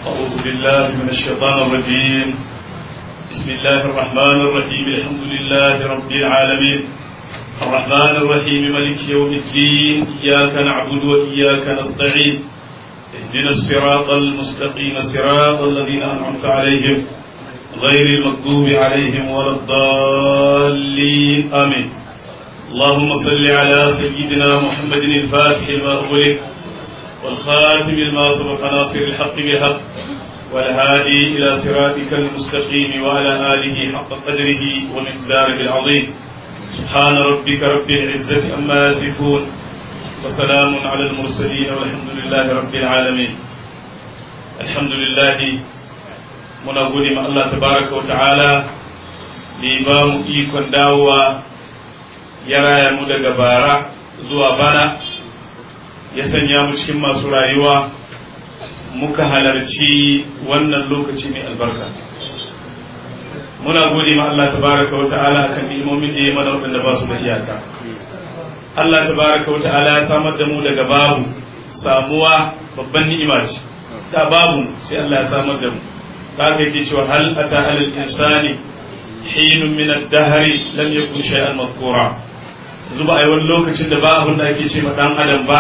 أعوذ بالله من الشيطان الرجيم. بسم الله الرحمن الرحيم. الحمد لله رب العالمين الرحمن الرحيم مالك يوم الدين. إياك نعبد وإياك نستعين. اهدنا الصراط المستقيم صراط الذين أنعمت عليهم غير المغضوب عليهم ولا الضالين آمين. اللهم صل على سيدنا محمد الفاتح لما أغلق والخاتم لما سبق ناصر الحق بالحق والهادي إلى صراطك المستقيم وعلى آله حق قدره ومقداره العظيم. سبحان ربك رب العزة عما يصفون وسلام على المرسلين والحمد لله رب العالمين. الحمد لله muna gode ma Allah tabaraka wa ta'ala da ya ba mu ikon dawowa ya raya mu daga bara zuwa bana ya sanya mu cikin masu rayuwa muka halarci wannan lokaci mai albarka. Muna gode ma Allah tabaraka wa ta'ala akan ni'imomin da ya mana waɗanda ba su da iyaka. Allah tabaraka wa ta'ala ya samar da mu daga babu, samuwa babban ni'ima ce. Da babu sai Allah ya samar da mu. haka yake cewa hal ata alal insani hinun min ad-dahr lam yakun shay'an madhkura. Zuba ai wani lokacin da ba abin da ake ce ma dan adam ba,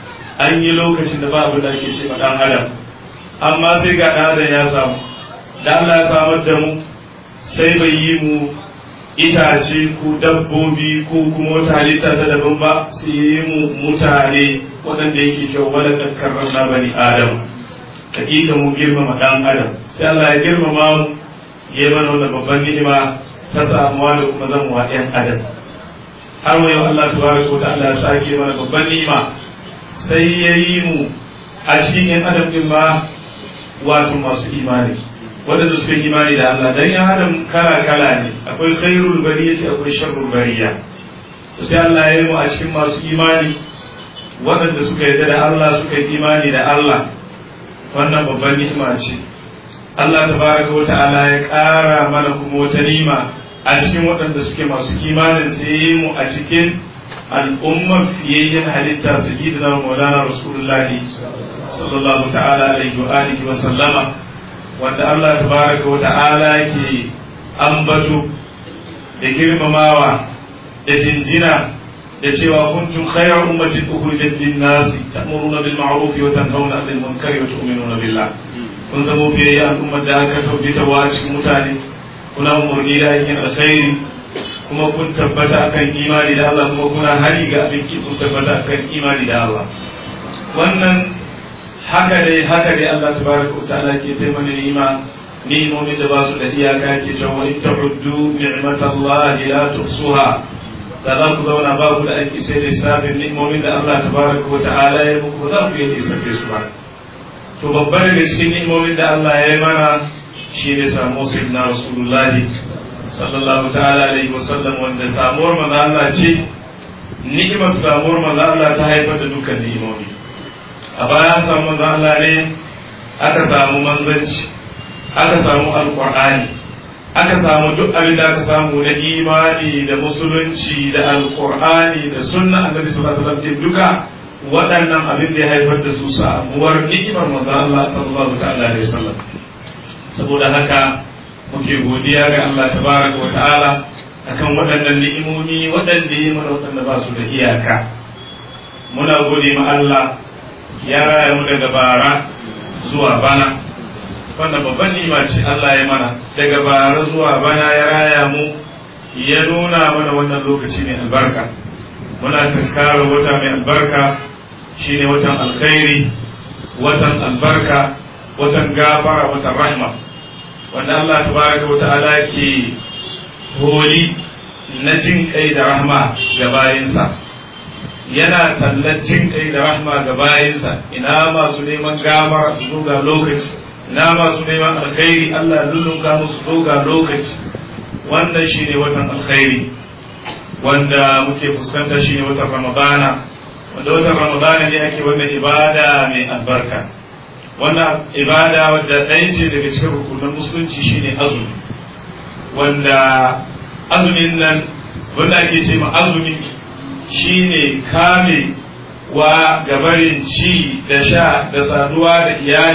an yi lokacin da ba abin da ake ce ma dan adam, amma sai ga dan adam ya samu. Da Allah ya samar da mu sai bai yi mu itace ko dabbobi ko kuma wata halitta ta daban ba, sai yi mu mutane waɗanda yake cewa wala karkarna bani adam. Hakika mu girmama dan adam, sai Allah ya girmama mu ya mana wannan babban ni'ima ta samuwa da kuma zamuwa ɗan adam. Har wa yau Allah tabaraka wa ta'ala ya sake mana babban ni'ima sai ya yi mu a cikin ɗan adam din ma wato masu imani, waɗanda suka yi imani da Allah. Dan ɗan adam kala kala ne, akwai khairul bariyati akwai sharrul bariya. Sai Allah ya yi mu a cikin masu imani waɗanda suka yarda da Allah, suka yi imani da Allah. Wannan babban ni'ima ce. Allah tabaraka wa ta'ala ya ƙara mana kuma wata ni'ima a cikin waɗanda suke masu imanin, sai yi mu a cikin al'ummar fiyayyen halitta sayyidina Maulana Rasulullah sallallahu ta'ala alaihi wa alihi wa sallama, wanda Allah tabaraka wa ta'ala ke ambato da girmamawa da jinjina da cewa kuntum khayra ummatin ukhrijat lin-nasi ta'muruna bil ma'ruf wa tanhauna 'anil munkari wa tu'minuna billah. Kun zamo biyayya al'ummar da aka sauke ta wa cikin mutane, kuna umarni da aikin alkhairi, kuma kun tabbata akan imani da Allah, kuma kuna hari ga abin ki, kun tabbata akan imani da Allah. Wannan haka dai Allah tabaraka wa ta'ala ke sai mana ni'imomin da ba su da iyaka, ke cewa in ta'uddu ni'matallahi la tuhsuha. Da za ku zauna ba ku da aiki sai lissafin ni'imomin da Allah tabaraka wa ta'ala ya muku, za ku yi lissafe su ba. To babbar daga cikin ni'imomin da Allah ya yi mana shi ne samu sayyidina Rasulullahi sallallahu ta'ala alaihi wasallam, wanda samuwar manzo Allah ce, ni'imar samuwar manzo Allah ta haifar da dukkan ni'imomi. A baya samu manzo Allah ne aka samu manzanci, aka samu alqur'ani, aka samu duk abin da aka samu na imani da musulunci da alkur'ani da sunna annabi sallallahu alaihi wasallam duka waɗannan abin da ya haifar da su samuwar ni'imar manzon Allah sallallahu ta'ala alaihi wasallam. Saboda haka muke godiya ga Allah tabaraka wa ta'ala akan waɗannan ni'imomi waɗanda ya mana, waɗanda ba su da iyaka. Muna gode ma Allah ya raya mu daga bara zuwa bana. Wannan babban ni'ima ce Allah ya mana, daga bara zuwa bana ya raya mu, ya nuna mana wannan lokaci mai albarka. Muna tunkarar wata mai albarka, shine watan alkhairi, watan albarka, watan gafara, watan rahma, wanda Allah tabaraka wa ta'ala ke holi na jin kai da rahma ga bayinsa. Yana tallar jin kai da rahma ga bayinsa. Ina masu neman gafara su zo ga lokaci, na masu neman alkhairi Allah lullunka musu doga lokaci. Wannan shine watan alkhairi wanda muke fuskanta, shine watan Ramadana, wanda watan Ramadana ne ake wannan ibada mai albarka. Wannan ibada wadda ɗaya ce daga cikin rukunin musulunci shine azumi, wanda azumin nan wanda ake ce ma azumi shine kame wa gabarin ci da sha da saduwa da iyali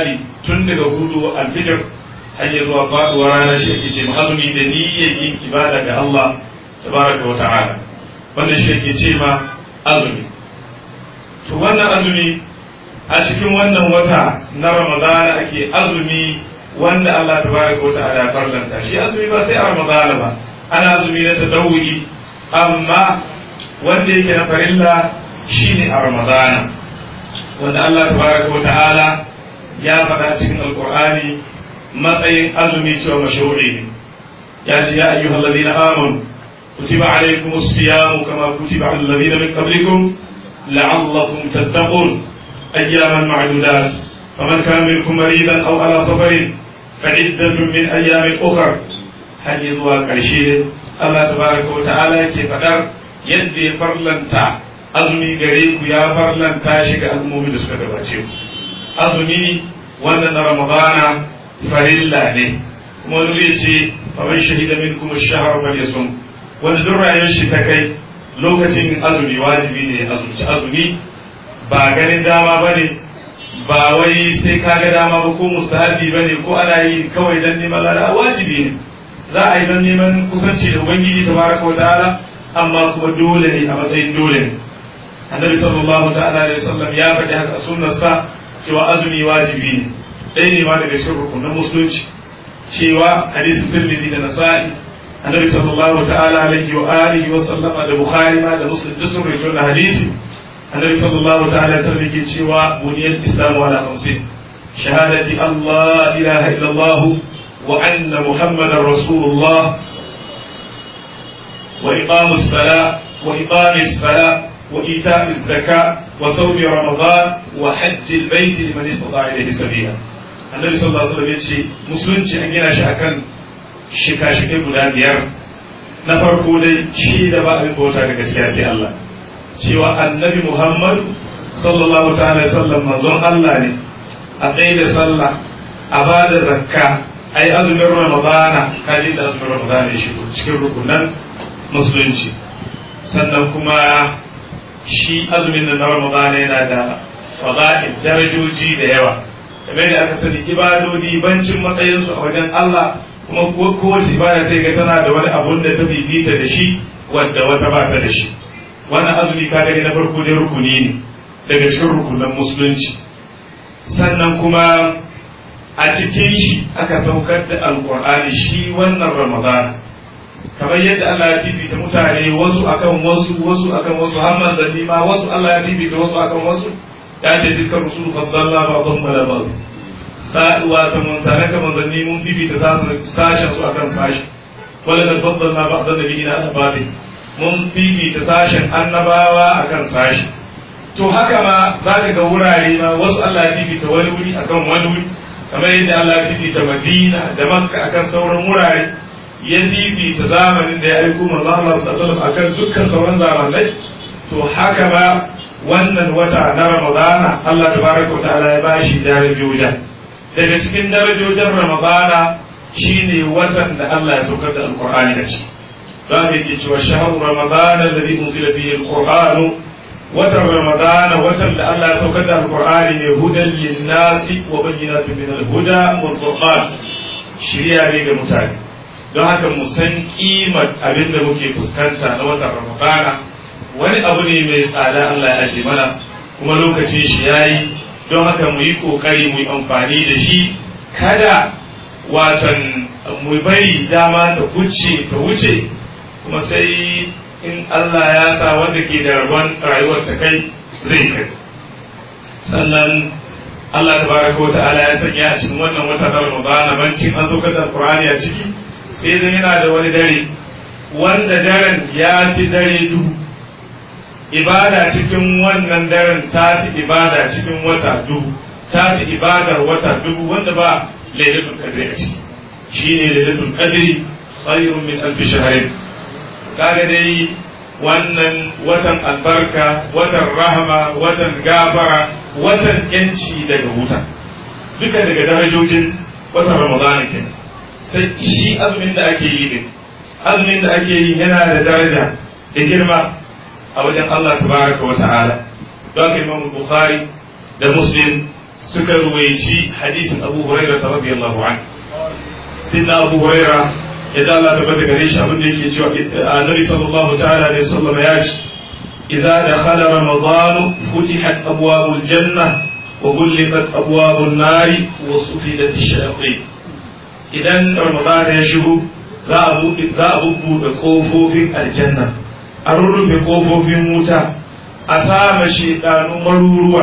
tun daga hudu alfijir har zuwa faduwar rana shi ake ce azumi da niyyar yin ibada ga Allah tabaraka wa ta'ala wanda shi ake ce ma azumi. To wannan azumi a cikin wannan wata na Ramadana ake azumi wanda Allah tabaraka wa ta'ala ya farlanta shi. Azumi ba sai a Ramadana ba, ana azumi na tadawwi, amma wanda yake na farilla shine a Ramadana, wanda Allah tabaraka wa ta'ala ya faɗa cikin alqur'ani matsayin azumi cewa mashru'i ne. Ya ce ya ayyuhal ladina amanu kutiba alaykumus siyamu kama kutiba alal ladina min qablikum la'allakum tattaqun ayyaman ma'dudat faman kana minkum maridan aw ala safarin fa'iddatun min ayyamin ukhra. har zuwa ƙarshe Allah tabaraka wa ta'ala yake faɗar yadda ya farlanta azumi gare ku, ya farlanta shi ga al'ummomi da suka gabace ku. Azumi wannan na Ramadana farilla ne, kuma wani zai ce faman shahida minkum ash-shahr falyasum, wanda duk rayuwar shi ta kai lokacin azumi wajibi ne azumci azumi, ba ganin dama bane, ba wai sai kaga dama ba ko mustahabi bane ko ana yi kawai dan neman lada, wajibi ne za a yi dan neman kusanci da ubangiji tabaraka wa ta'ala, amma kuma dole ne a matsayin dole ne. Annabi sallallahu ta'ala alaihi wasallam ya faɗi haka a sunnarsa cewa azumi wajibi ne, ɗaya ne ma daga cikin rukunin musulunci, cewa hadisin Tirmidhi da Nasa'i Annabi sallallahu ta'ala alaihi wa alihi wa sallama da Bukhari ma da Muslim duk sun rawaito da hadisi. Annabi sallallahu ta'ala alaihi wasallam yake cewa buniyal islamu ala khamsin: shahadati Allah ilaha illallah wa anna muhammadar rasulullah wa iqamus salat wa iqamis salat wa ita'iz zakat wa sawmi ramadan wa hajjil bait liman istata'a ilayhi sabila. Annabi sallallahu alaihi wasallam yace musulunci an gina shi akan shika-shikai guda biyar. Na farko dai shi da ba abin bauta da gaskiya sai Allah, cewa annabi Muhammad sallallahu ta'ala sallam manzon Allah ne, a tsaye da sallah, a ba da zakka, a yi azumin Ramadana, kaji da azumin Ramadana shi cikin rukunan musulunci. Sannan kuma shi azumin da na Ramadana yana da fada'il darajoji da yawa, kamar da aka sani ibadodi bancin matsayinsu a wajen Allah, kuma kowace ibada sai ga tana da wani abun da ta fifita da shi wanda wata ba ta da shi. Wannan azumi ka gani na farko dai rukuni ne daga cikin rukunan musulunci. Sannan kuma a cikin shi aka saukar da alkur'ani shi wannan Ramadan, kamar yadda Allah ya fifita mutane wasu akan wasu, wasu akan wasu, har manzanni ma wasu Allah ya fifita wasu akan wasu, ya ce dukkan rusulu faddalla ba'dhum ala ba'd. Wato mun tare ka manzanni mun fifita sashen su akan sashi, wala da faddalla ba'd nabiyina ala ba'd, mun fifita sashen annabawa akan sashi. To haka ma za ka ga wurare ma wasu Allah ya fifita wani wuri akan wani wuri, kamar yadda Allah ya fifita Madina da Makka akan sauran wurare, ya fifita zamanin da ya aiko manzo Allah sallallahu alaihi wasallam akan dukkan sauran zamanai. To haka ma wannan wata na Ramadana Allah tabaraka wa ta'ala ya bashi darajoja. Daga cikin darajojin Ramadana shine watan da Allah ya saukar da Alqur'ani a ciki. Don haka yake cewa shahru Ramadana alladhi unzila fihi al-Qur'anu, watan Ramadana watan da Allah ya saukar da Alqur'ani ne hudan lin-nasi wa bayyinatin min al-huda wal furqan, shiriya ne ga mutane. Don haka mu san kimar abin da muke fuskanta na watan Ramadana, wani abu ne mai tsada Allah ya aje mana, kuma lokacin shi yayi. Don haka mu yi kokari mu yi amfani da shi, kada watan mu bari dama ta wuce kuma sai in Allah ya sa wanda ke da rabon rayuwar ta kai zai kai. Sannan Allah tabaraka wa ta'ala ya sanya a cikin wannan wata na Ramadana bancin an saukar da Qur'ani a ciki, sai zan yana da wani dare wanda daren ya fi dare duhu. Ibada cikin wannan daren ta fi ibada cikin wata duhu, ta fi ibadar wata duhu, wanda ba lailatul qadri a ciki. Shine lailatul qadri khairun min alf shahrin. Kaga dai wannan watan albarka, watan rahama, watan gafara, watan yanci daga wuta, duka daga darajojin watan Ramadana kenan. Sai shi azumin da ake yi din, azumin da ake yi yana da daraja da girma a wajen Allah tabaraka wa ta'ala. Don haka Imam Bukhari da Muslim suka ruwaici hadisin Abu Hurairah radiyallahu anhu. Sayyidina Abu Hurairah idan Allah ta bada gare shi abin da yake cewa Annabi sallallahu ta'ala alaihi wasallam ya ce idza dakhala ramadan futihat abwabul janna wa ghulqat abwabun nari wa sufidat ash-shayatin. Idan ramadan ya shigo za a buɗe kofofin aljanna, a rurrufe kofofin wuta, a sama shedanu maruruwa.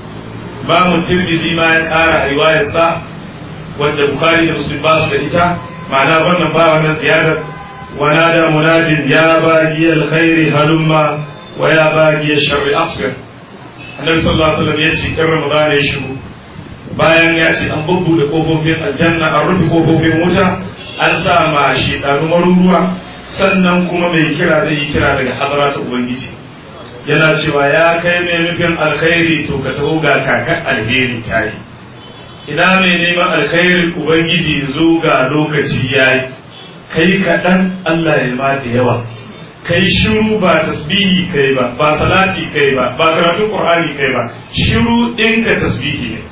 Bamu Tirmidhi ma ya kara riwayarsa wanda Bukhari da Muslim ba su da ita, ma'ana wannan ba wannan ziyarar wana da munadin ya bagi alkhairi halumma wa ya bagi sharri aqsir. Annabi sallallahu alaihi wasallam ya ce in Ramadan ya shigo bayan ya ce an bubbuɗe kofofin aljanna, an rufe kofofin wuta, an sa ma shedanu maruruwa, sannan kuma mai kira zai yi kira daga hadara ta Ubangiji yana cewa ya kai mai nufin alkhairi to ka taho ga kakar alheri tare. Ina mai neman alkhairin Ubangiji zo ga lokaci yayi, kai kaɗan Allah ya ma da yawa, kai shiru ba tasbihi kai ba, ba salati kai ba, ba karatun Qur'ani kai ba, shiru ɗinka tasbihi ne,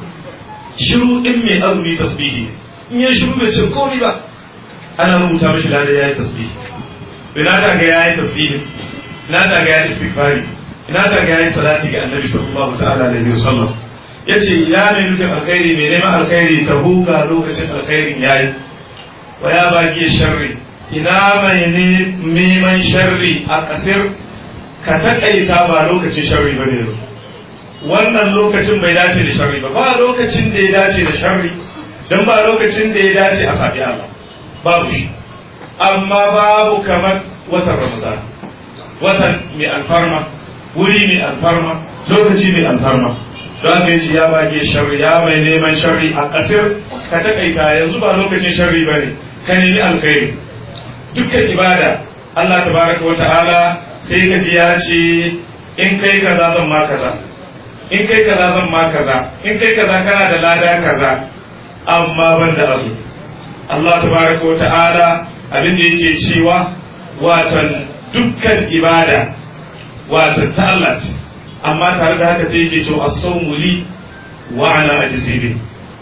shiru ɗin mai azumi tasbihi ne. In ya shiru bai ce komai ba ana rubuta mashi lada ya yi tasbihi. Ina ta ga ya yi tasbihi, ina ta ga ya yi istighfari, ina ta ga ya yi salati ga Annabi sallallahu ta'ala alaihi wasallam. Yace ya mai nufin alkhairi mai neman alkhairi ta huga lokacin alkhairin yayi, wa ya baki sharri ina mai neman sharri a kasir ka taƙaita ba lokacin sharri bane yanzu. Wannan lokacin bai dace da sharri ba lokacin da ya dace da sharri, dan ba lokacin da ya dace a faɗi Allah babu shi. Amma babu kamar watan Ramadan, watan mai alfarma, wuri mai alfarma, lokaci mai alfarma. Don haka yace ya bage sharri ya mai neman sharri a kasir ka takaita yanzu ba lokacin sharri bane, ka nemi alkhairi. Dukkan ibada Allah tabaraka wa ta'ala sai ka ji ya ce in kai kaza zan ma kaza, in kai kaza zan ma kaza, in kai kaza kana da lada kaza, amma ban da azu. Allah tabaraka wa ta'ala abin da yake cewa watan dukkan ibada watan ta Allah ce, amma tare da haka sai yake cewa as-sawmu li wa ana ajzi bi.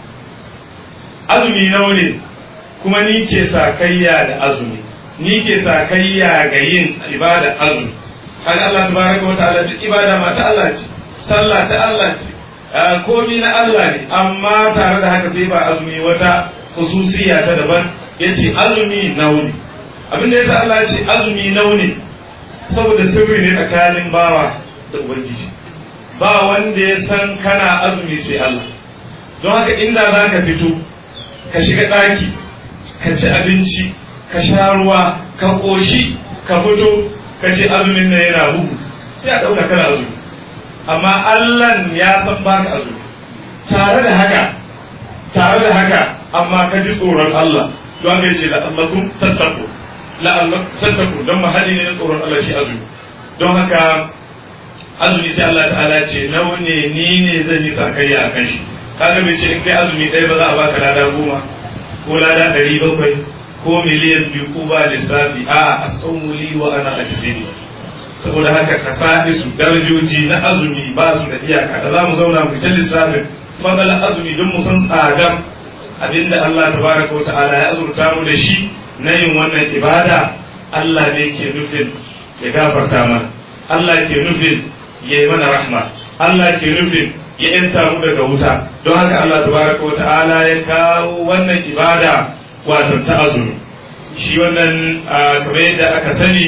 Azumi nawa ne kuma ni ke sakayya da azumi, ni ke sakayya ga yin ibada azumi. Kaga Allah tabaraka wa ta'ala duk ibada ma ta Allah ce, sallah ta Allah ce, komi na Allah ne, amma tare da haka sai ba azumi wata khususiyya ta daban, yace azumi nauni. Abin da yasa Allah ya ce azumi nauni saboda sirri ne tsakanin bawa da Ubangiji, ba wanda ya san kana azumi sai Allah. Don haka inda za ka fito ka shiga ɗaki ka ci abinci ka sha ruwa ka ƙoshi ka fito ka ce azumin nan yana bugu, sai a ɗauka kana azumi, amma Allah ya san baka azumi. Tare da haka amma ka ji tsoron Allah, don haka yace la'allakum tattaqu don mahalli ne na tsoron Allah shi azumi. Don haka azumi sai Allah ta'ala ce nawa ne ni ne zan yi sakayya a kan shi. Kaga bai ce in kai azumi ɗaya ba za a baka lada 10 ko lada 700 ko miliyan 2 ko ba lissafi, a as-sawmu li wa ana ajzi. Saboda haka kasadi su darajoji na azumi ba su da iyaka da za mu zauna mu ta lissafin fadalan azumi don mu san tsadar abinda Allah tabaraka wa ta'ala ya azurta mu da shi na yin wannan ibada. Allah ne ke nufin ya gafarta mana, Allah ke nufin ya yi mana rahma, Allah ke nufin ya yanta mu daga wuta. Don haka Allah tabaraka wa ta'ala ya kawo wannan ibada wato ta azumi. Shi wannan kamar yadda aka sani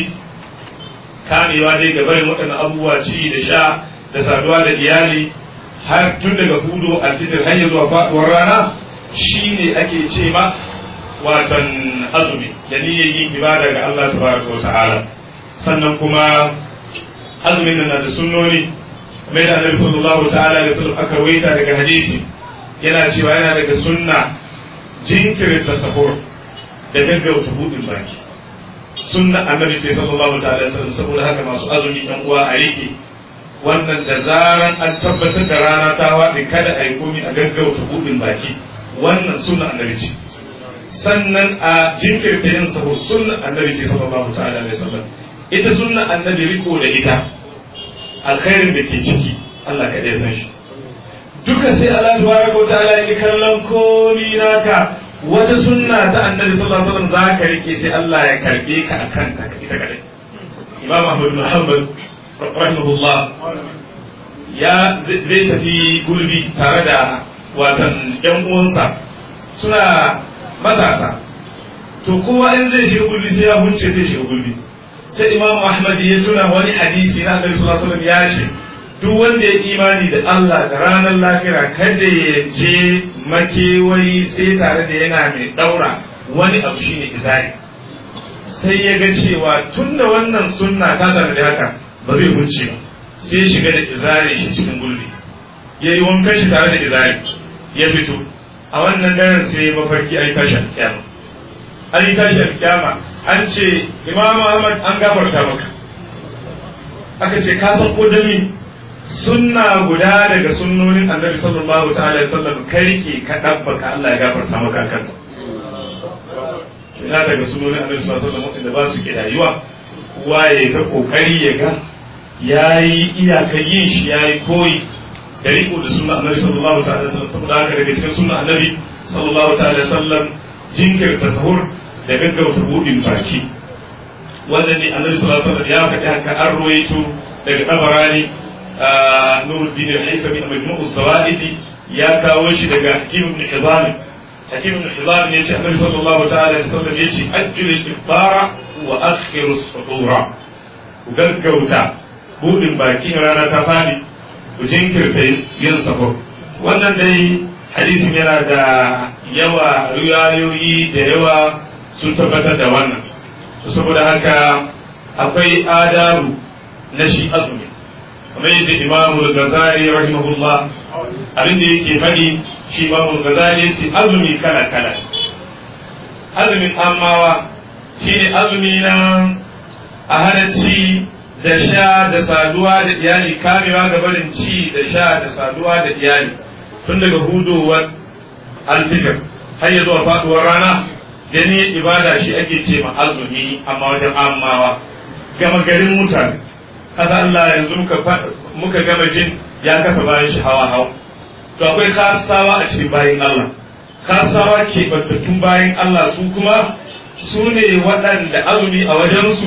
kamewa dai ga barin waɗannan abubuwa ci da sha da saduwa da iyali har tun daga hudu alfitir har zuwa faɗuwar rana shine ake ce ma watan azumi da niyyar yin ibada ga Allah tabaraka wa ta'ala. Sannan kuma azumin nan da sunnoni mai da Annabi sallallahu ta'ala da sallam aka rawaita daga hadisi yana cewa yana daga sunna jinkirta sahur da gaggauta budin baki. Sunna Annabi sallallahu ta'ala da sallam, saboda haka masu azumi ɗan uwa a rike wannan, da zaran an tabbatar da rana ta waɗe kada a yi komi a gaggauta budin baki, wannan sunna Annabi ce. Sannan a jinkirta yin sahur sunna Annabi sallallahu ta'ala da sallam. Ita sunna Annabi riko da ita alkhairin da ke ciki Allah kaɗai san shi. duka sai Allah tabaraka wa ta'ala yake kallon komi naka wata sunna ta annabi sallallahu alaihi wasallam zaka rike sai Allah ya karbe ka akan ta ita kadai Imam Ahmad bin Hanbal rahimahullah ya zai tafi gurbi tare da watan yan uwansa suna matasa to kowa in zai shiga gurbi sai ya hunce sai shiga gurbi sai Imam Ahmad ya tuna wani hadisi na annabi sallallahu alaihi wasallam ya ce duk wanda ya imani da Allah da ranar lahira kada ya je makewayi sai tare da yana mai daura wani abu shine izari sai ya ga cewa tunda wannan sunna ta zama da haka ba zai hunce ba sai ya shiga da izari shi cikin gulbi ya yi wankan shi tare da izari ya fito a wannan daren sai ya mafarki ai tashi alkiyama ai tashi alkiyama an ce Imam Ahmad an gafarta maka aka ce ka san kodami sunna guda daga sunnonin annabi sallallahu ta'ala alaihi wasallam kai rike ka dabbaka Allah ya gafarta maka kansa ina daga sunnonin annabi sallallahu alaihi wasallam da ba su kidayuwa waye ta kokari ya ga yayi iyaka yin shi yayi koyi da riko da sunna annabi sallallahu ta'ala alaihi wasallam saboda haka daga cikin sunna annabi sallallahu ta'ala alaihi wasallam jinkirta sahur da gaggauta budin baki wannan ne annabi sallallahu alaihi wasallam ya faɗi haka an ruwaito daga tabarani Nuruddin al-Haythami a Majmu'u Zawaidi ya kawo shi daga Hakim ibn Hizam. Hakim ibn Hizam ne ce Annabi sallallahu ta'ala alaihi wasallam ya ce ajjil al-iftara wa akhir as-suhura. Ku gaggauta budin bakin rana ta fadi ku jinkirta yin sahur. Wannan dai hadisin yana da yawa riwayoyi da yawa sun tabbatar da wannan. Saboda haka akwai adabu na shi azumi. kamar yadda Imam al-Ghazali rahimahullah abin da yake faɗi shi Imam al-Ghazali yace azumi kala kala azumin amawa shine azumi na a hana ci da sha da saduwa da iyali kamewa ga barin ci da sha da saduwa da iyali tun daga hudowar alfijir har ya zuwa faduwar rana gani ibada shi ake ce ma azumi amma wajen amawa gama garin mutane kaza Allah yanzu muka gama jin ya kasa bayan shi hawa to akwai kasawa a cikin bayin Allah kasawa ke bantattun bayin Allah su kuma su ne waɗanda azumi a wajensu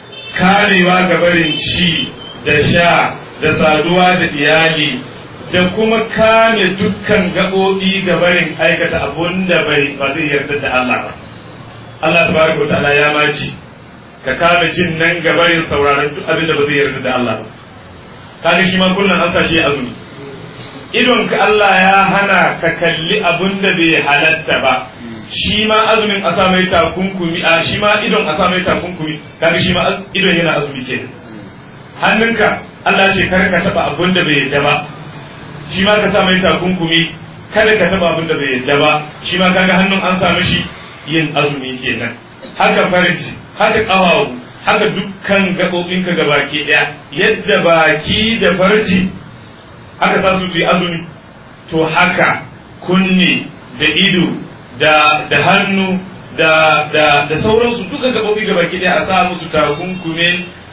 karewa ga barin ci da sha da saduwa da iyali da kuma kame dukkan gaɓoɓi ga barin aikata abun da ba zai yarda da Allah ba Allah tabaraka wa ta'ala ya maci ka kame jin nan gabarin sauraron duk abin da ba zai yarda da Allah ba kaga shi ma kullun an sashi azumi idon ka Allah ya hana ka kalli abin da bai halatta ba shi ma azumin a sa mai takunkumi a shi ma idon a sa mai takunkumi kaga shi ma idon yana azumi ke hannunka Allah ce kar ka taba abin da bai yarda ba shi ma ka sa mai takunkumi kada ka taba abin da bai yarda ba shi ma kaga hannun an sa mishi yin azumi kenan haka farji haka ƙawawu haka dukkan gaɓoɓinka ga baki ɗaya yadda baki da farji aka sa su yi azumi to haka kunne da ido da hannu da sauransu duka gaɓoɓi ga baki ɗaya a sa musu takunkumin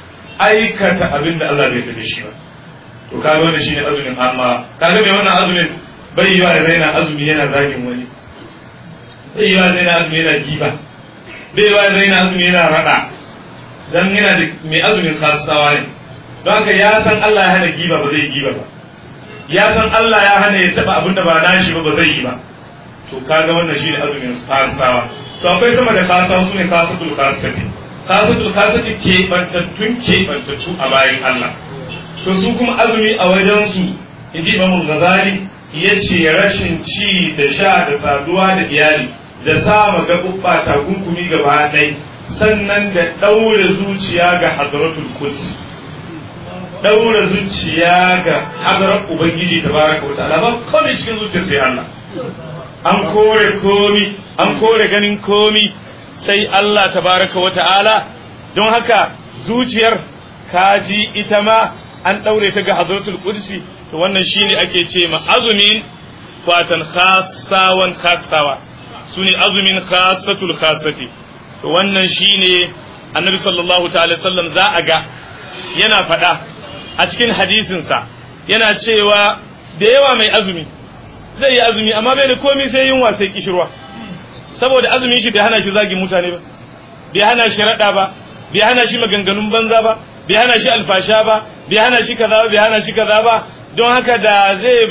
aikata abin da Allah bai tafi shi ba to kaga wannan shine azumin amma kaga mai wannan azumin bai yiwa da raina azumi yana zagin wani bai yiwa da raina azumi yana giba bai wa da yana azumi yana rada dan yana da mai azumin khasawa ne don haka ya san Allah ya hana giba ba zai giba ba ya san Allah ya hana ya taba abinda ba nashi ba zai yi ba to kaga wannan shine azumin khasawa to akwai sama da khasawa sune khasatul khasati ke bantattu a bayan Allah to su kuma azumi a wajen su inji Imam Ghazali yace rashin ci da sha da saduwa da iyali da sama gaɓuɓɓa takunkumi gaba ɗai sannan da ɗaure zuciya ga hadratul quds ɗaure zuciya ga hadrar ubangiji tabaraka wa ta'ala ba komai cikin zuciya sai Allah an kore komi an kore ganin komi sai Allah tabaraka wa ta'ala don haka zuciyar kaji ita ma an ɗaure ta ga hadratul qudsi to wannan shine ake ce ma azumin watan khassawa sune azumin khassatul khassati to wannan shine annabi sallallahu ta'ala sallam za a ga yana faɗa a cikin hadisinsa yana cewa da yawa mai azumi zai yi azumi amma bai da komai sai yunwa sai kishirwa saboda azumin shi bai hana shi zagin mutane ba bai hana shi rada ba bai hana shi maganganun banza ba bai hana shi alfasha ba bai hana shi kaza ba bai hana shi kaza ba don haka da zai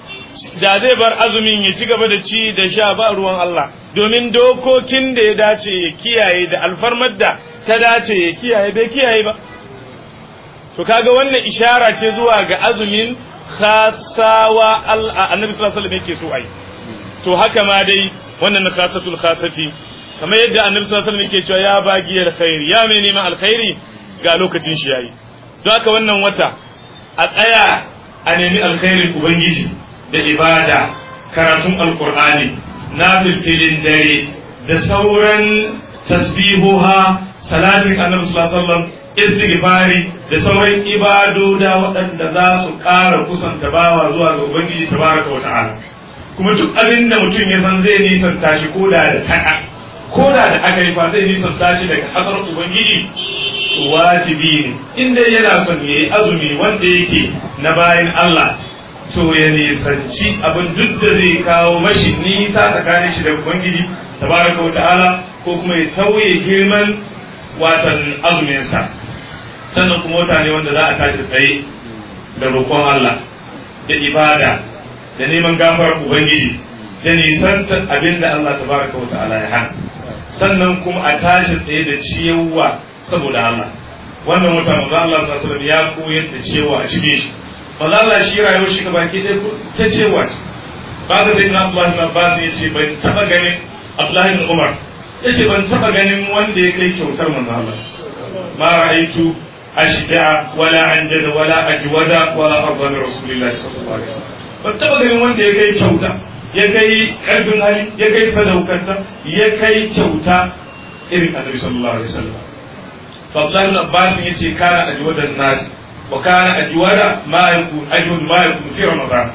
bar azumin ya ci gaba da ci da sha ba ruwan Allah domin dokokin da ya dace ya kiyaye da alfarmar da ta dace ya kiyaye bai kiyaye ba to kaga wannan ishara ce zuwa ga azumin khasawa annabi sallallahu alaihi wasallam yake so ai to haka ma dai wannan khasatul khasati kamar yadda annabi sallallahu alaihi wasallam yake cewa ya bagi alkhair ya mai neman alkhairi ga lokacin shi yayi don haka wannan wata a tsaya a nemi alkhairin ubangiji da ibada karatun alqur'ani nafilin dare da sauran tasbihuha salatin annabi sallallahu alaihi wasallam istighfari da sauran ibadoda waɗanda za su ƙara kusanta bawa zuwa ga ubangiji tabaraka wa ta'ala kuma duk abin da mutum ya san zai nisanta shi koda da aka yi fa zai nisanta shi daga hadar ubangiji wajibi ne inda yana son yayi azumi wanda yake na bayan Allah to ya nisanci abin duk da zai kawo mashi nisa tsakanin shi da ubangiji tabaraka wa ta'ala ko kuma ya tauye girman watan azuminsa sannan kuma wata ne wanda za a tashi tsaye da roƙon Allah da ibada da neman gafarar ubangiji da nisantar abin da Allah tabaraka wa ta'ala ya hana sannan kuma a tashi tsaye da ciyarwa saboda Allah wannan wata manzo Allah sallallahu alaihi wasallam ya koyar da cewa a cikin shi manzo Allah shi rayuwar shi gabaki ɗaya ta cewa ba da ibn Abdullah ibn Abbas yace ban taba ganin Abdullah ibn Umar yace ban taba ganin wanda ya kai kyautar manzo Allah ma ra'aitu ashja wala anjada wala ajwada wala arda min rasulillahi sallallahu alaihi wasallam ban taba ganin wanda ya kai kyauta ya kai karfin hali ya kai sadaukanta ya kai kyauta irin annabi sallallahu alaihi wasallam Abdullah ibn Abbas yace kana ajwada nas wa kana ajwada ma yakun ajwad ma yakun fi ramadan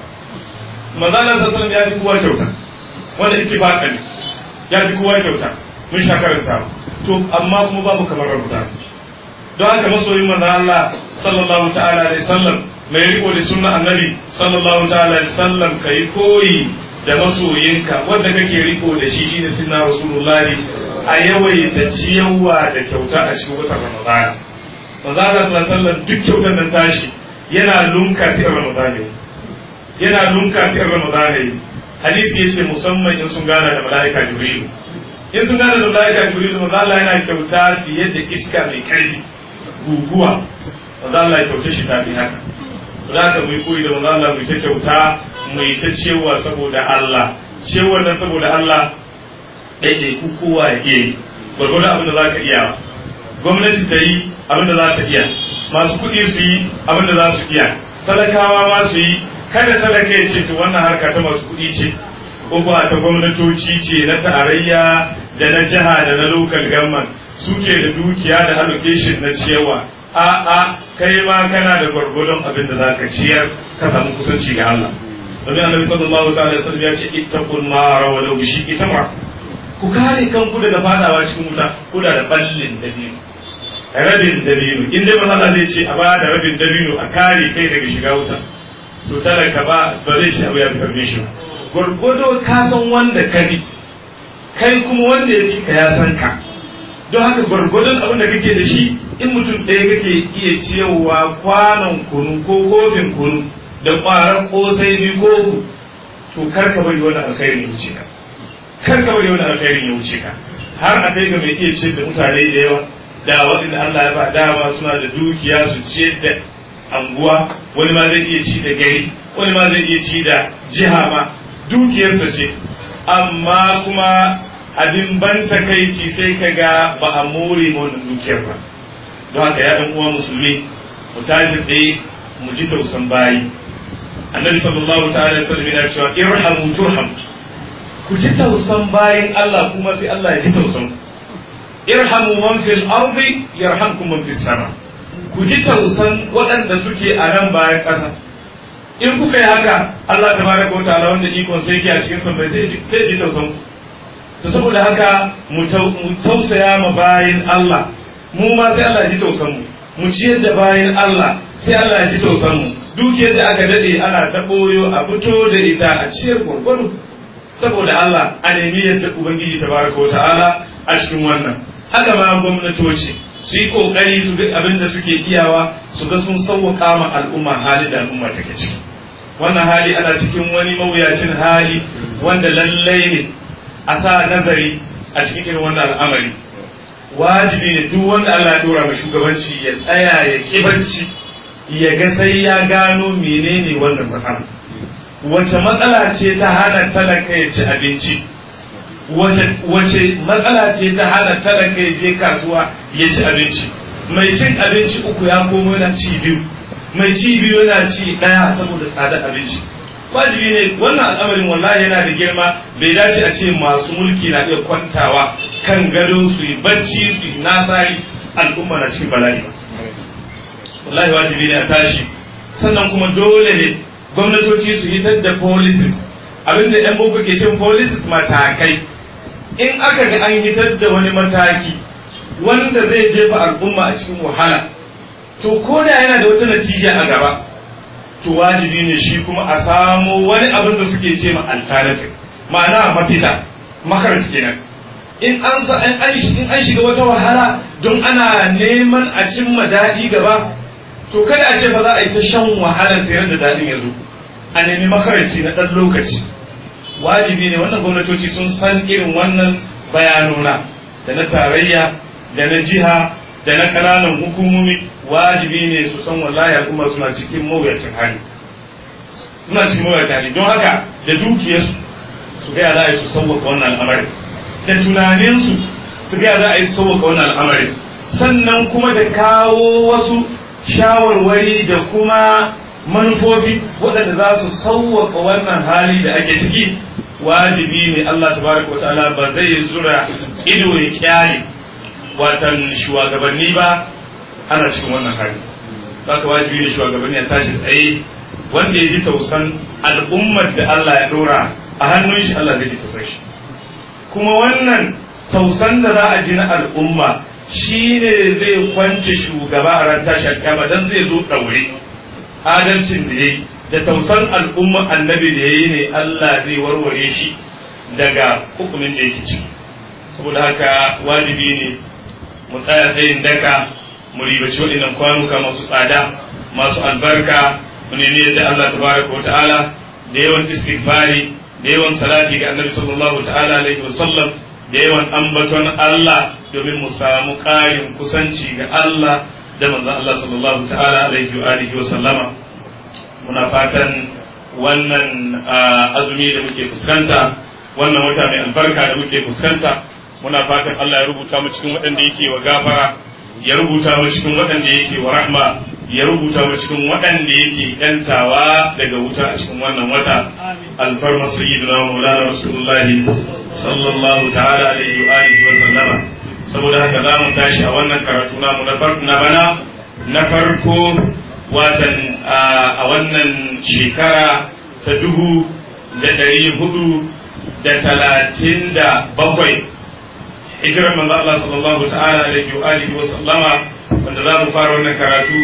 manzon sallallahu alaihi ya fi kowa kyauta wanda ittifaqan ya fi kowa kyauta mun shakaranta to amma kuma babu kamar ramadan don haka masoyin manzon Allah sallallahu ta'ala alaihi wasallam mai riko da sunna annabi sallallahu ta'ala alaihi wasallam kai koyi da masoyinka wanda kake riko da shi shine sunna rasulullahi a yawaita ciyawa da kyauta a cikin watan Ramadan. Manzo Allah sallallahu duk kyautar nan tashi yana lunka ta Ramadan ne. Yana lunka ta Ramadan ne. Hadisi yace musamman in sun gana da malaika Jibril. In sun gana da malaika Jibril manzo Allah yana kyauta fiye da iska mai karfi guguwa. Manzo Allah ya kyauta shi tafi haka. Za ka mu koyi da manzo Allah mu ta kyauta mu ta cewa saboda Allah. Cewa nan saboda Allah ɗaiɗaiku kowa ya iya yi gwargwadon abin da za ka iya gwamnati ta yi abin da za ta iya masu kuɗi su yi abin da za su iya talakawa ma su yi kada talaka ya ce to wannan harka ta masu kuɗi ce ko ba ta gwamnatoci ce na tarayya da na jiha da na local government suke da dukiya da allocation na ciyarwa a'a kai ma kana da gwargwadon abin da za ka ciyar ka samu kusanci ga Allah domin annabi sallallahu alaihi wasallam ya ce ittaqun nar wa law bi shiqqi tamra ku kare kanku daga fadawa cikin wuta ko da ballin dabino rabin dabino in dai Allah zai ce a ba da rabin dabino a kare kai daga shiga wuta to talaka ba zai ce abu ya fi karbe shi gurgudo ka san wanda ka fi kai kuma wanda ya fi ka ya san ka don haka gurgudun abin da kake da shi in mutum ɗaya kake iya ciyawa kwanon kunu ko kofin kunu da ƙwarar ƙosai biyu ko uku to kar ka bari wani alkhairi ya wuce ka kar ka bari wani alkhairin ya wuce ka har a kai ga mai iya ciyar da mutane da yawa da waɗanda Allah ya ba dama suna da dukiya su ciyar da anguwa wani ma zai iya ci da gari wani ma zai iya ci da jiha ma dukiyarsa ce amma kuma abin ban takaici sai ka ga ba a more wannan dukiyar ba don haka ya ɗan uwa musulmi mu tashi tsaye mu ji tausan bayi annabi sallallahu ta'ala alaihi wasallam yana cewa irhamu turhamu ku ji tausan bayin Allah kuma sai Allah ya ji tausan ku irhamu man fil ardi yarhamkum man fis sama ku ji tausan waɗanda suke a nan bayan ƙasa in kuka yi haka Allah tabaraka wa ta'ala wanda ikon sai ke a cikin san bai sai ji tausan ku to saboda haka mu tausaya ma bayin Allah mu ma sai Allah ya ji tausan mu mu ciyar da bayin Allah sai Allah ya ji tausan mu dukiyar da aka dade ana ta boyo a fito da ita a ciyar gurgudu saboda Allah a nemi yadda ubangiji tabaraka wa ta'ala a cikin wannan haka ma gwamnatoci su yi kokari su ga abin da suke iyawa su ga sun sauwaka ma al'umma hali da al'umma take ciki wannan hali ana cikin wani mawuyacin hali wanda lallai ne a sa nazari a cikin irin wannan al'amari wajibi ne duk wanda Allah ya dora ma shugabanci ya tsaya ya kibanci ya ga sai ya gano menene wannan matsala wace matsala ce ta hana talaka ya ci abinci wace matsala ce ta hana talaka ya je kasuwa ya ci abinci mai cin abinci uku ya komo yana ci biyu mai ci biyu yana ci daya saboda tsadar abinci wajibi ne wannan al'amarin wallahi yana da girma bai dace a ce masu mulki na iya kwantawa kan gado su yi bacci su yi nasari al'umma na cikin bala'i ba wallahi wajibi ne a tashi sannan kuma dole ne gwamnatoci su hitar da policies abinda yan boko ke cin policies matakai in aka ga an hitar da wani mataki wanda zai jefa al'umma a cikin wahala to ko da yana da wata natija a gaba to wajibi ne shi kuma a samo wani abin da suke ce ma alternative ma'ana mafita makarci kenan in an shiga wata wahala don ana neman a cimma daɗi gaba to kada a ce ba za a yi ta shan wahala sai da daɗin ya zo a nemi makaranci na ɗan lokaci wajibi ne wannan gwamnatoci sun san irin wannan bayanona da na tarayya da na jiha da na ƙananan hukumomi wajibi ne su san wallahi al'umma suna cikin mawuyacin hali don haka da dukiyarsu su ga za a yi su sauwaka wannan al'amarin da tunaninsu su ga za a yi su sauwaka wannan al'amarin sannan kuma da kawo wasu shawarwari da kuma manufofi waɗanda za su sauwaka wannan hali da ake ciki wajibi ne Allah tabaraka wa ta'ala ba zai zura ido ya kyale watan shugabanni ba ana cikin wannan hali haka wajibi ne shugabanni ya tashi tsaye wanda ya ji tausan al'ummar da Allah ya dora a hannun shi Allah zai ji tausan shi kuma wannan tausan da za a ji na al'umma shine zai kwance shugaba a ran tashi alƙiyama dan zai zo daure adalcin da yayi da tausan al'umma annabi da yayi ne Allah zai warware shi daga hukumin da yake ciki saboda haka wajibi ne mu tsaya tsayin daka mu ribaci waɗannan kwanuka masu tsada masu albarka mu nemi yadda Allah tabaraka wata'ala da yawan istighfari da yawan salati ga annabi sallallahu ta'ala alaihi wasallam da yawan ambaton Allah domin mu samu ƙarin kusanci ga Allah da manzon Allah sallallahu ta'ala alaihi wa alihi wa sallama muna fatan wannan azumi da muke fuskanta wannan wata mai albarka da muke fuskanta muna fatan Allah ya rubuta mu cikin waɗanda yake wa gafara ya rubuta mu cikin waɗanda yake wa rahma ya rubuta mu cikin waɗanda yake yantawa daga wuta a cikin wannan wata alfarma sayyidina maulana rasulullah sallallahu ta'ala alaihi wa alihi wa sallama saboda haka za mu tashi a wannan karatu namu na bana na farko watan a wannan shekara ta 1437 hijirar manzo Allah sallallahu ta'ala alaihi wa alihi wa sallama wanda za mu fara wannan karatu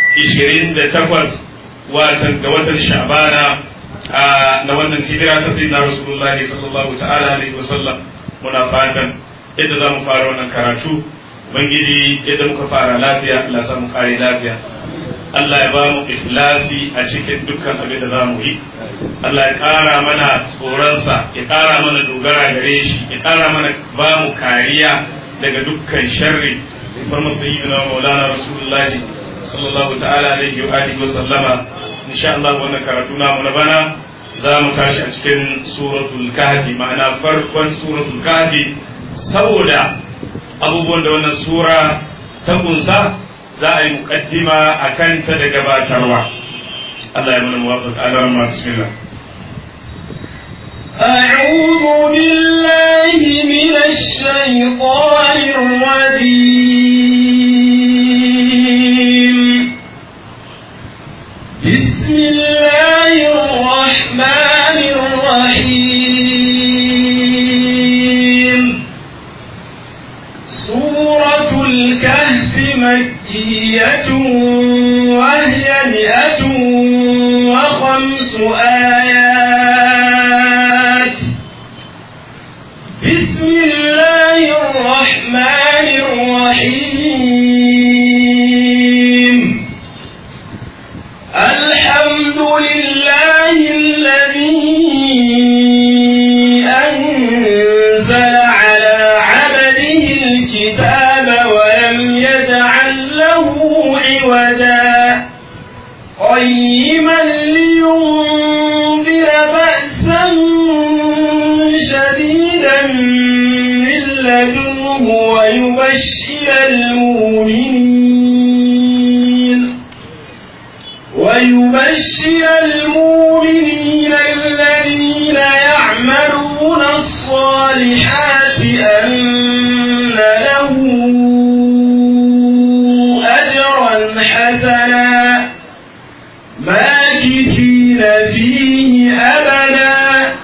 28 watan da watan Sha'bana na wannan hijira ta sayyidina Rasulullahi sallallahu ta'ala alaihi wa sallam muna fatan yadda za mu fara wannan karatu ubangiji yadda muka fara lafiya Allah sa mu kare lafiya Allah ya ba mu ikhlasi a cikin dukkan abin da za mu yi Allah ya ƙara mana tsoronsa ya ƙara mana dogara gare shi ya ƙara mana ba mu kariya daga dukkan sharri bar mu sayyidina maulana rasulullahi sallallahu ta'ala alaihi wa alihi wa sallama insha Allah wannan karatu namu na bana za mu tashi a cikin suratul kahfi ma'ana farkon suratul kahfi saboda abubuwan da wannan sura ta kunsa za a yi muqaddima akan ta da gabatarwa Allah ya mana muwaffaq Allah bismillah أعوذ بالله من الشيطان الرجيم بسم الله الرحمن الرحيم سورة الكهف مكية وهي 100 آيات بسم الله الرحمن الرحيم الحمد لله الذي أنزل على عبده الكتاب ولم يجعل له عوجا قيما لينذر بأسا شديدا من لدنه ويبشر المؤمنين الذين يعملون الصالحات أن لهم أجرا حسنا ماكثين فيه أبدا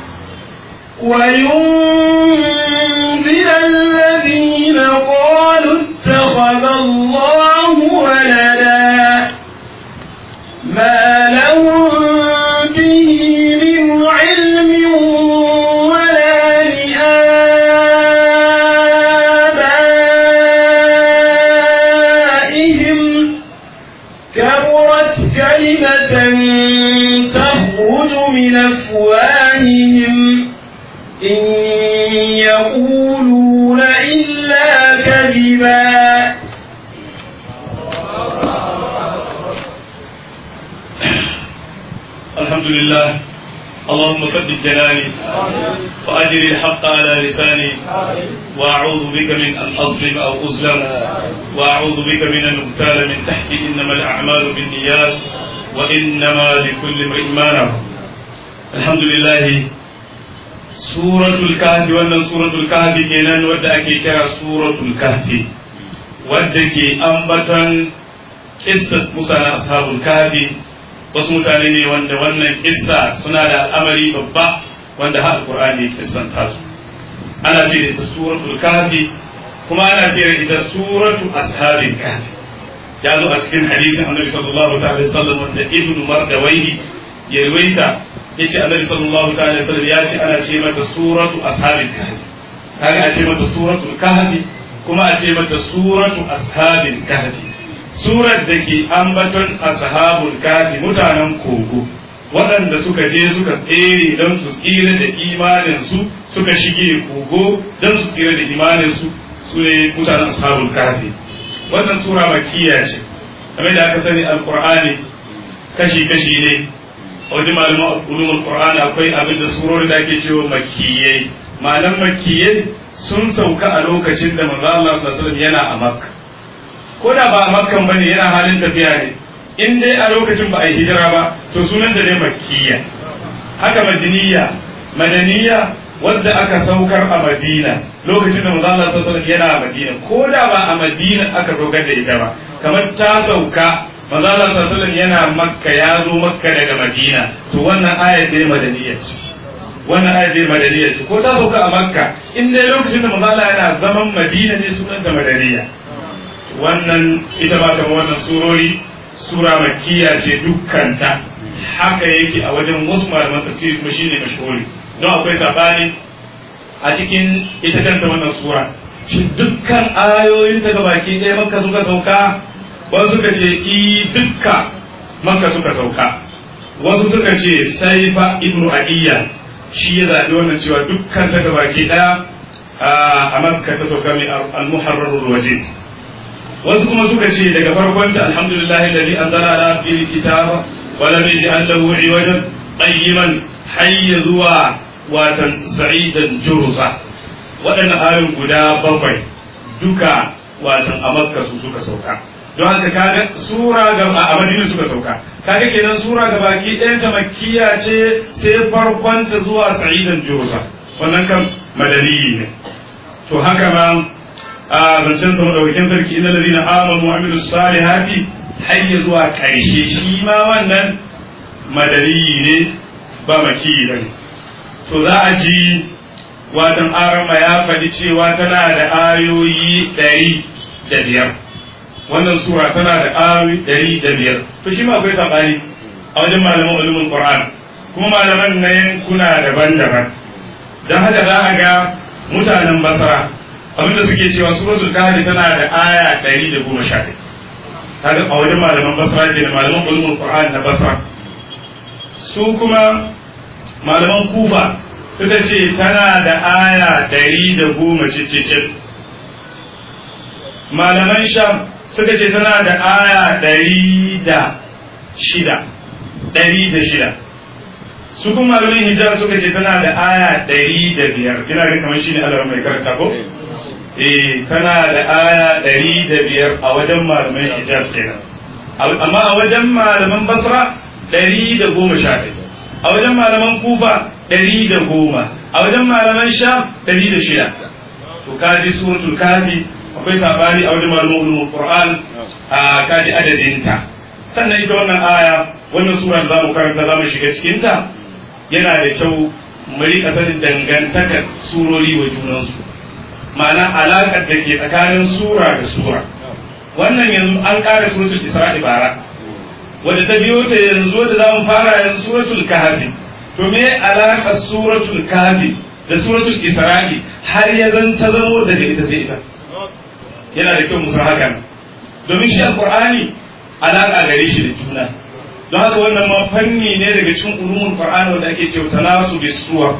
وينذر الذين قالوا اتخذ الله ولدا ما لهم به من علم ولا لآبائهم كبرت كلمة تخرج من أفواههم إن يقولون إلا كذبا الحمد لله اللهم ثبت جناني وأجر الحق على لساني وأعوذ بك من أن أظلم أو أظلم وأعوذ بك من أن أغتال من تحتي إنما الأعمال بالنيات وإنما لكل امرئ ما نوى الحمد لله سورة الكهف وأن سورة الكهف كينان ودأك كرا سورة الكهف ودك أنبتا قصة موسى أصحاب الكهف wasu mutane ne wanda wannan kissa suna da al'amari babba wanda har alqur'ani kissan tasu ana ce da ita suratul kahfi kuma ana ce da ita suratu ashabil kahfi ya zo a cikin hadisin annabi sallallahu alaihi wasallam wanda ibnu mardawayhi ya ruwaita yace annabi sallallahu alaihi wasallam ya ce ana ce mata suratu ashabil kahfi kaga a ce mata suratul kahfi kuma a ce mata suratu ashabil kahfi surar da ke ambaton ashabul kafi mutanen kogo waɗanda suka je suka tsere don su tsira da imaninsu suka shige kogo don su tsira da imaninsu su ne mutanen ashabul kafi wannan sura makkiya ce kamar da aka sani alqur'ani kashi-kashi ne a wajen malaman ulumul qur'ani akwai abin da surorin da ake cewa makkiyai malam makkiyai sun sauka a lokacin da manzo Allah sallallahu alaihi wasallam yana a makka ko da ba a makkan bane yana halin tafiya ne in dai a lokacin ba a yi hijira ba to sunanta ne makkiya haka madaniya wadda aka saukar a madina lokacin da manzo Allah sallallahu alaihi wasallam yana a madina ko da ba a madina aka saukar da ita ba kamar ta sauka manzo Allah sallallahu alaihi wasallam yana makka ya zo makka daga madina to wannan ayat ne madaniya ce wannan ayat ne madaniya ce ko ta sauka a makka in dai lokacin da manzo Allah yana zaman madina ne sunanta madaniya wannan ita ba kamar wannan surori sura makkiya ce dukkanta haka yake a wajen wasu malaman tafsiri kuma shine mashhuri don akwai sabani a cikin ita kanta wannan sura shi dukkan ayoyin ta gabaki ɗaya makka suka sauka wasu suka ce dukka makka suka sauka wasu suka ce sai fa ibnu adiyya shi ya zaɓi wannan cewa dukkan ta gabaki ɗaya a makka ta sauka mai al-muharrarul wajiz wasu kuma suka ce daga farkonta alhamdulillahi alladhi anzala ala abdihi kitaba wa lam yaj'al lahu iwajan qayyiman hayya zuwa watan sa'idan jurusa waɗannan ayoyin guda bakwai duka watan a makka su suka sauka don haka kaga sura ga a madina suka sauka kaga kenan sura ga baki ɗayan ta makkiya ce sai farkonta zuwa sa'idan jurusa wannan kan madaniyi ne to haka ma a zancen sa madaukakin sarki inna ladina amanu wa amilus salihati hayya zuwa karshe shi ma wannan madaniyi ne ba makki ne to za a ji watan arama ya faɗi cewa tana da ayoyi 105 wannan sura tana da ayoyi 105 to shi ma akwai sabani a wajen malaman ulumul qur'an kuma malaman na yankuna daban-daban don haka za a ga mutanen Basra abinda suke cewa suratul kahfi tana da aya 111 kaga a wajen malaman Basra ke da malaman ulumul Qur'an na Basra su kuma malaman Kufa suka ce tana da aya 110 cicicin malaman Sham suka ce tana da aya 106 su kuma malaman Hijaz suka ce tana da aya 105 ina ga kamar shine Allah mai karanta ko tana da aya 105 a wajen malaman Hijaz kenan amma a wajen malaman Basra 111 a wajen malaman Kufa 110 a wajen malaman Sham 106 to kaji suratul kahfi akwai sabani a wajen malaman ulumul Qur'an a kaji adadin ta sannan ita wannan aya wannan sura da zamu karanta zamu shiga cikin ta yana da kyau mu rika sanin dangantakar surori wa junansu ma'ana alaƙar da ke tsakanin sura da sura wannan yanzu an ƙara suratul Isra'i bara wadda ta biyo ta yanzu wadda za mu fara yanzu suratul kahfi to me alaƙar suratul kahfi da suratul Isra'i har ya ta zamo daga ita sai ita yana da kyau mu san hakan domin shi alqur'ani alaƙa gare shi da juna don haka wannan ma fanni ne daga cikin ulumul qur'ani wanda ake cewa tanasu bisuwar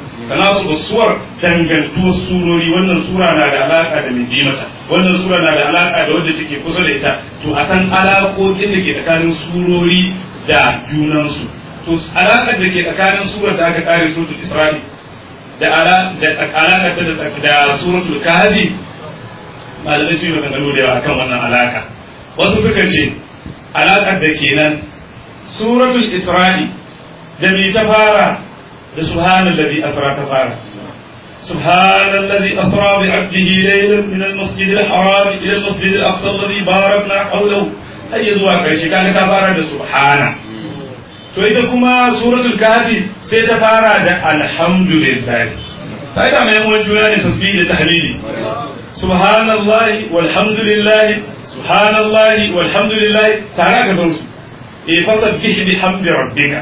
dangantuwar surori wannan sura na da alaka da mai mata wannan sura na da alaka da wadda take kusa da ita to a san alaƙoƙin da ke tsakanin surori da junansu to alaƙar da ke tsakanin surar da aka kare suratul Isra'i da alaƙar da suratul kahfi malamai su yi maganganu da yawa akan wannan alaka wasu suka ce alaƙar da kenan suratul Isra'i da bi ta fara da subhanallazi asra ta fara subhanallazi asra bi 'abdihi laylan min al-masjid al-haram ila al-masjid al-aqsa alladhi barakna hawlahu hay zuwa karshe kaga ta fara da subhana to ita kuma suratul kahfi sai ta fara da alhamdulillah sai da mai mun juna ne tasbih da tahlili subhanallahi walhamdulillah subhanallahi walhamdulillah tare ka san su fasabbih bihamdi rabbika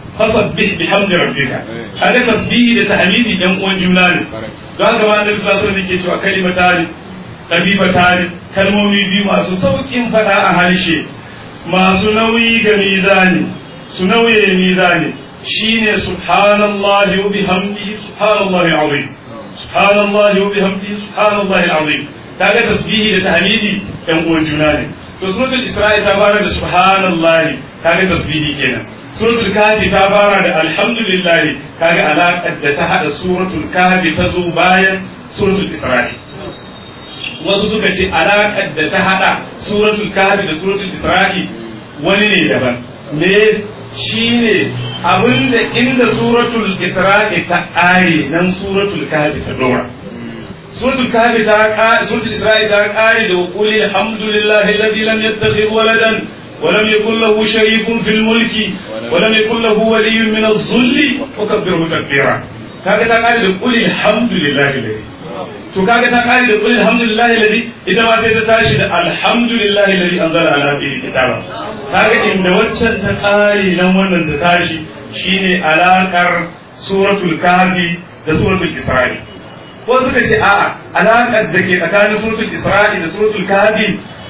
hada tasbihi da tahmidi dan uwan juna ne don haka ma annabi sallallahu alaihi wasallam yake cewa kalimatani tabibatani kalmomi biyu masu saukin fada a harshe masu nauyi ga mizani su nauye mizani shine subhanallahi wa bihamdihi subhanallahi alazim subhanallahi wa bihamdihi subhanallahi alazim kaga tasbihi da tahmidi dan uwan juna ne to suratul Isra'i ta fara da subhanallahi kaga tasbihi kenan suratul kahfi ta fara da alhamdulillah kaga alaƙar da ta hada suratul kahfi ta zo bayan suratul Isra'i wasu suka ce alaƙar da ta hada suratul kahfi da suratul Isra'i wani ne daban me shine abinda inda suratul Isra'i ta ƙare nan suratul kahfi ta dora suratul kahfi suratul Isra'i ta ƙare da qul alhamdulillahi alladhi lam yattakhidh waladan ولم يكن له شريك في الملك ولم يكن له ولي من الذل وكبره تكبيرا kaga ta kare da qul alhamdulillahi alladhi to kaga ta kare da qul alhamdulillahi alladhi ita ma sai ta tashi da alhamdulillahi alladhi anzala ala abdihi kitaba kaga inda waccan ta kare nan wannan ta tashi shine alakar suratul kahfi da suratul Isra'i ko suka ce a'a alakar da ke tsakanin suratul Isra'i da suratul kahfi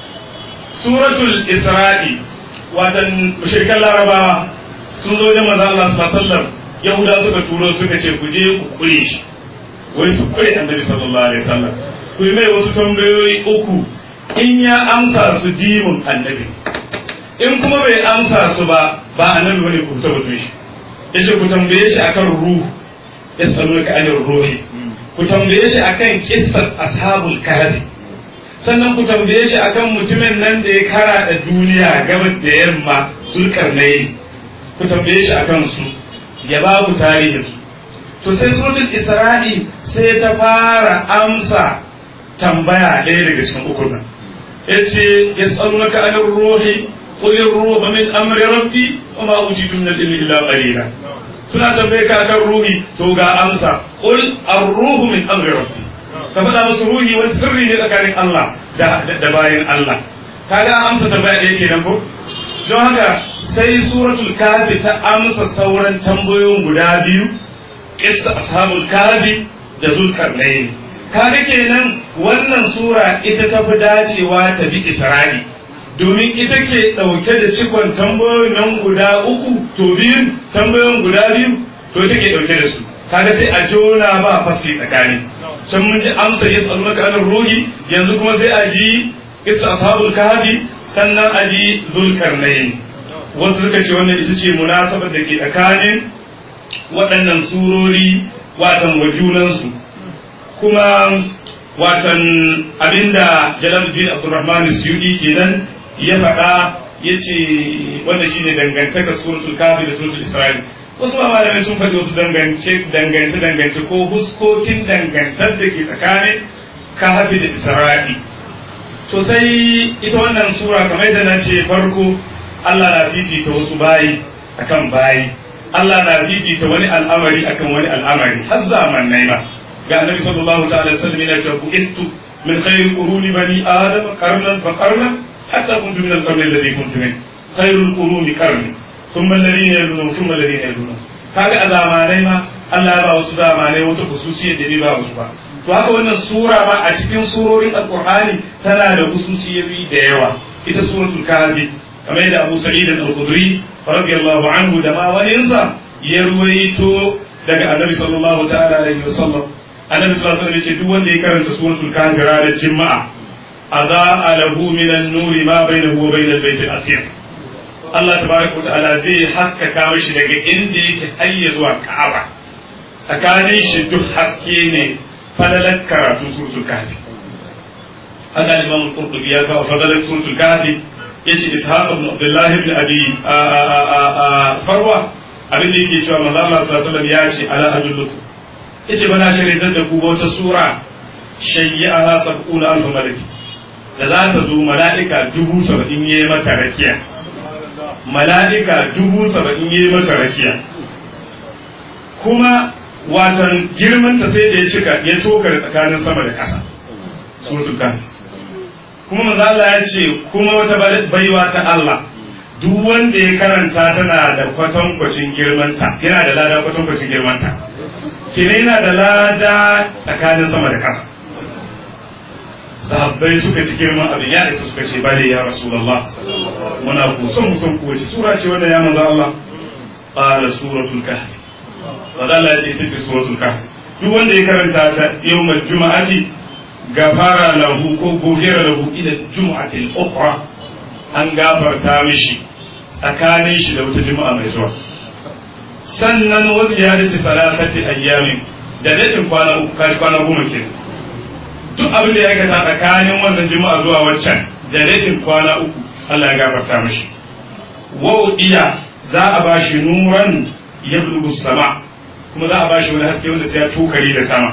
suratul Isra'i watan mushrikan larabawa sun zo da manzo Allah sallallahu alaihi wasallam yahuda suka turo suka ce ku je ku kure shi wai su kure annabi sallallahu alaihi wasallam ku yi mai wasu tambayoyi uku in ya amsa su dimun annabi in kuma bai amsa su ba annabi bane ku tabbata shi yace ku tambaye shi akan ruh yasalluka anir ruhi ku tambaye shi akan qissat ashabul kahfi sannan ku tambaye shi akan mutumin nan da ya kara da duniya gabas da yamma Zulkarnain ku tambaye shi akan su ya ba ku tarihin su to sai suratul Isra'i sai ta fara amsa tambaya ɗaya daga cikin uku nan yace yas'alunaka anir ruhi qul ar-ruhu min amri rabbi wa ma utitu min al-ilmi illa qalila suna tambaye ka akan ruhi to ga amsa qul ar-ruhu min amri rabbi ka faɗa musu ruhi wani sirri ne tsakanin Allah da bayan Allah kaga an amsa tambaya da yake nan ko don haka sai suratul kahfi ta amsa sauran tambayoyin guda biyu qissa ashabul kahfi da zulkarnain kaga kenan wannan sura ita ta fi dacewa ta bi isra'i domin ita ke dauke da cikon tambayoyin nan guda uku to biyu tambayoyin guda biyu to ita ke dauke da su kaga sai a jona ba fasli tsakani can mun ji amsa yas'alunaka anir ruhi yanzu kuma sai a ji qissa ashabul kahfi sannan a ji zulkarnain wasu suka ce wannan ita ce munasabar da ke tsakanin waɗannan surori watan wa junansu kuma watan abinda Jalaluddin Abdurrahman Suyuti kenan ya faɗa yace wannan shine dangantaka suratul kahfi da suratul isra'il wasu malamai sun faɗi wasu dangance ko huskokin dangantar da ke tsakanin kahfi da isra'il to sai ita wannan sura kamar da na ce farko Allah na fifita wasu bayi akan bayi Allah na fifita wani al'amari akan wani al'amari har zamannai ma ga annabi sallallahu ta'ala alaihi wasallam yana cewa kuntu min khayri quruni bani adam qarnan fa qarnan hatta kuntu min al-qarni alladhi kuntu min khayrul quruni qarni thumma alladhina yaluna thumma alladhina yaluna kaga a zamanai ma Allah ya ba wasu zamanai wata khususiyya da bai ba wasu ba to haka wannan sura ma a cikin surorin alqur'ani tana da khususiyoyi da yawa ita suratul kahfi kamar yadda Abu Sa'id al-Khudri radiyallahu anhu da ma waninsa ya ruwaito daga Annabi sallallahu ta'ala alaihi wasallam Annabi sallallahu alaihi wasallam ya ce duk wanda ya karanta suratul kahfi ranar Juma'a adaa lahu min an-nuri ma bainahu wa bainal bayt al-atiq Allah tabaraka wa ta'ala zai haskaka mishi daga inda yake hayya zuwa Ka'aba tsakanin shi duk haske ne fadalar karatu suratul kahfi haka Imam al-Qurtubi ya kawo fadalar suratul kahfi yace Ishaq ibn Abdullah ibn Abi Farwa abin da yake cewa manzo Allah sallallahu alaihi wasallam ya ce ala adullukum yace bana sharitar da ku wata sura shayyaha sab'una alf malaki da za ta zo mala'ika 70,000 yayi mata rakiya mala'ika 70,000 yayi mata rakiya kuma watan girman ta sai da ya cika ya toka da tsakanin sama da ƙasa suratul kahfi kuma manzo Allah ya ce kuma wata baiwa ta Allah duk wanda ya karanta tana da kwatankwacin girmanta yana da lada kwatankwacin girmanta kenan yana da lada tsakanin sama da ƙasa sahabbai suka ci girman abin ya isa suka ce bale ya rasulullah muna kusan musan kowace sura ce wanda ya manzo Allah qala suratul kahfi manzo Allah ya ce ita ce suratul kahfi duk wanda ya karanta ta yawmal juma'ati gafara lahu ko gofira lahu ila jum'atil ukhra an gafarta mishi tsakanin shi da wata juma'a mai zuwa sannan wata ya dace salatati ayyamin da dadin kwana uku kai kwana goma ke duk abin da ya aikata tsakanin wannan juma'a zuwa waccan da dadin kwana uku Allah ya gafarta mishi wa iya za a bashi nuran yablugu sama kuma za a bashi wani haske wanda sai ya tukari da sama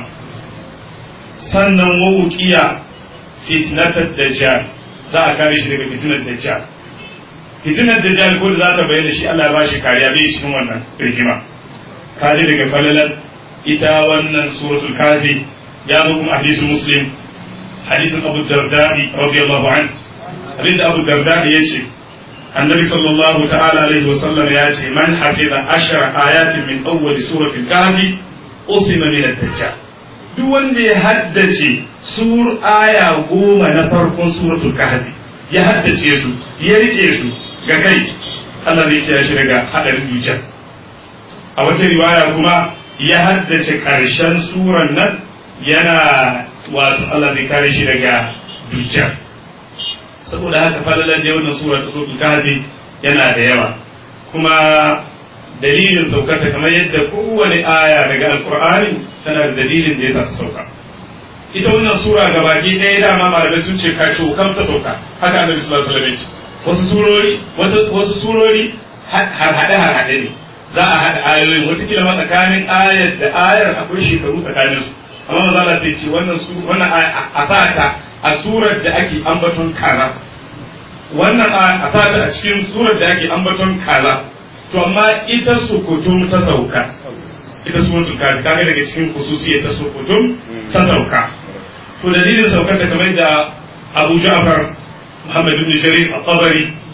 sannan wawuƙiya fitnatar dajjal za a kare shi daga fitnar dajjal fitnar dajjal ko da za ta bayyana shi Allah ya bashi kariya bai cikin wannan rigima kaji daga falalar ita wannan suratul kahfi ya zo kuma hadisul muslim hadisin Abu Darda radiyallahu anhu abinda Abu Darda yace annabi sallallahu ta'ala alaihi wa sallam ya ce man hafiza 10 ayatin min awwal suratul kahfi usima min ad-dajjal duk wanda ya haddace aya 10 na farkon suratul kahfi ya haddace su ya rike su ga kai Allah zai kiyaye shi daga hadarin dujjal a wata riwaya kuma ya haddace karshen suran nan yana wato Allah zai kare shi daga dujjal saboda haka falalan da wannan sura ta suratul kahfi yana da yawa kuma dalilin saukarta kamar yadda kowane aya daga alkur'ani tana da dalilin da ya sa ta sauka ita wannan sura ga baki ɗaya dama malamai sun ce ka ce kam ta sauka haka annabi sallallahu alaihi wasallam wasu surori haɗe ne za a haɗa ayoyin wata kila ma tsakanin ayar da ayar akwai shekaru tsakanin su amma maza Allah sai ce wannan a sa ta a surar da ake ambaton kaza wannan a sa ta a cikin surar da ake ambaton kaza to amma ita sukutum ta sauka ita suratul kahfi kaga daga cikin khususiyar ta sukutum ta sauka to dalilin saukar ta kamar da Abu Ja'far Muhammad ibn Jarir al-Tabari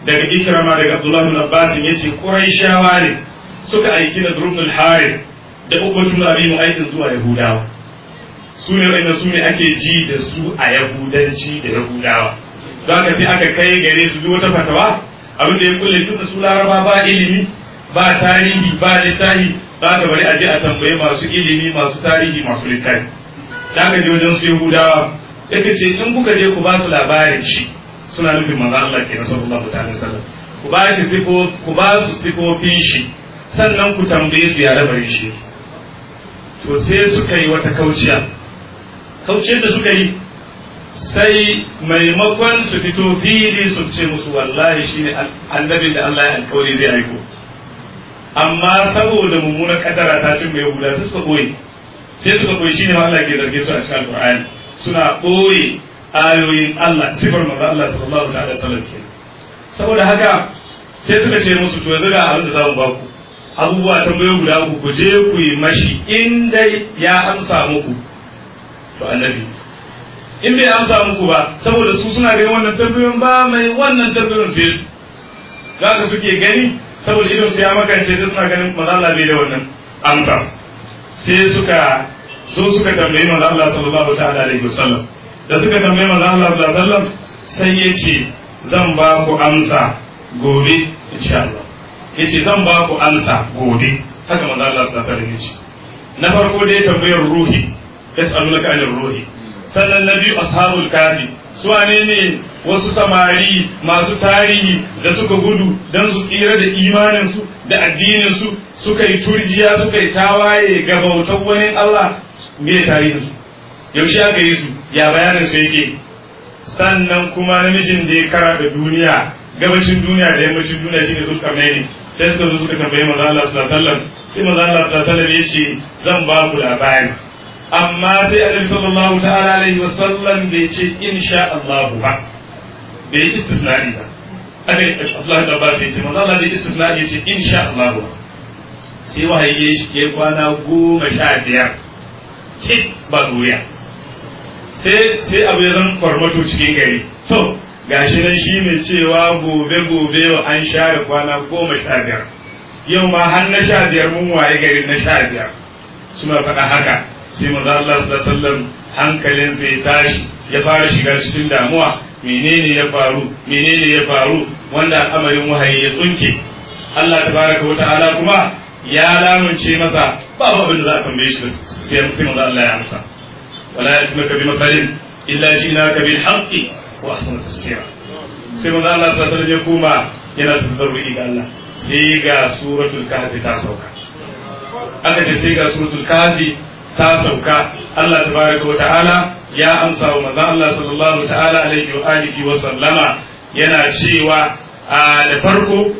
daga Ikrama daga Abdullah ibn Abbas yace Quraishawa ne suka aiki da Ibn al-Harith da Uqbah ibn Abi Mu'ayth zuwa Yahudawa su ne wanda su ne ake ji da su a Yahudanci da Yahudawa don haka sai aka kai gare su duk wata fatawa abin da ya kulle su da su Laraba ba ilimi ba tarihi ba littafi za ka bari a je a tambaye masu ilimi masu tarihi masu littafi da aka je wajen su Yahudawa yake ce in kuka je ku ba su labarin shi suna nufin manzo Allah ke sallallahu alaihi wasallam ku ba shi ku ba su sifofin shi sannan ku tambaye su ya labarin shi to sai suka yi wata kauciyar da suka yi sai maimakon su fito fili su ce musu wallahi shine annabin da Allah ya alƙawari zai aiko amma saboda mummunar kaddara ta cin mai Yahuda sai suka koyi shine ma Allah ke zarge su a cikin Al-Qur'ani suna ɓoye ayoyin Allah sifar manzo Allah sallallahu alaihi wasallam ke saboda haka sai suka ce musu to yanzu ga abin da za mu ba ku abubuwa tambayoyi guda uku ku je ku yi mashi in dai ya amsa muku to annabi in bai amsa muku ba saboda su suna ganin wannan tambayoyin ba mai wannan tambayoyin sai su zaka suke gani saboda idan su ya makance sai suna ganin manzo Allah bai da wannan amsa sai suka suka tambayi manzo Allah sallallahu ta'ala alaihi wasallam da suka tambayi manzo Allah sallallahu alaihi wasallam sai yace zan ba ku amsa gobe insha Allah yace zan ba ku amsa gobe haka manzo Allah sallallahu alaihi wasallam na farko dai tambayar ruhi yas'alunaka anir ruhi sannan na biyu ashabul kafi su wane ne wasu samari masu tarihi da suka gudu don su tsira da imaninsu da addininsu suka yi turjiya suka yi tawaye ga bautar wani Allah me tarihinsu yaushe aka yi su ya bayanin su yake sannan kuma namijin da ya kara da duniya gabashin duniya da yammacin duniya shine Zulkarnaini sai suka zo suka tambayi manzo Allah sallallahu alaihi wasallam sai manzo Allah sallallahu alaihi wasallam ya ce zan ba ku labari amma sai Annabi sallallahu ta'ala alaihi wasallam bai ce insha Allah ba bai istisnai ba aka Allah da ba sai ce manzo Allah bai istisnai ya ce insha Allah ba sai wahayi ya kwana 15 ce ba duniya sai abu ya zan farmato cikin gari to gashi nan shi mai cewa gobe an share kwana 15 yau ma har na 15 mun waye gari na 15 suna faɗa haka sai manzo Allah sallallahu alaihi wasallam hankalin sai tashi ya fara shiga cikin damuwa menene ya faru wanda al'amarin wahayi ya tsunke Allah tabaraka wa ta'ala kuma ya lamunce masa babu abin da za a tambaye shi sai manzo Allah ya amsa wala yatmaka bi mathalin illa jinaka bil haqqi wa ahsana tafsira sai manzo Allah sallallahu alaihi wasallam ya kuma yana tazarru'i ga Allah sai ga suratul kahfi ta sauka aka ce sai ga suratul kahfi ta sauka Allah tabaraka wa ta'ala ya amsa wa manzo Allah sallallahu ta'ala alaihi wa alihi wa sallama yana cewa da farkon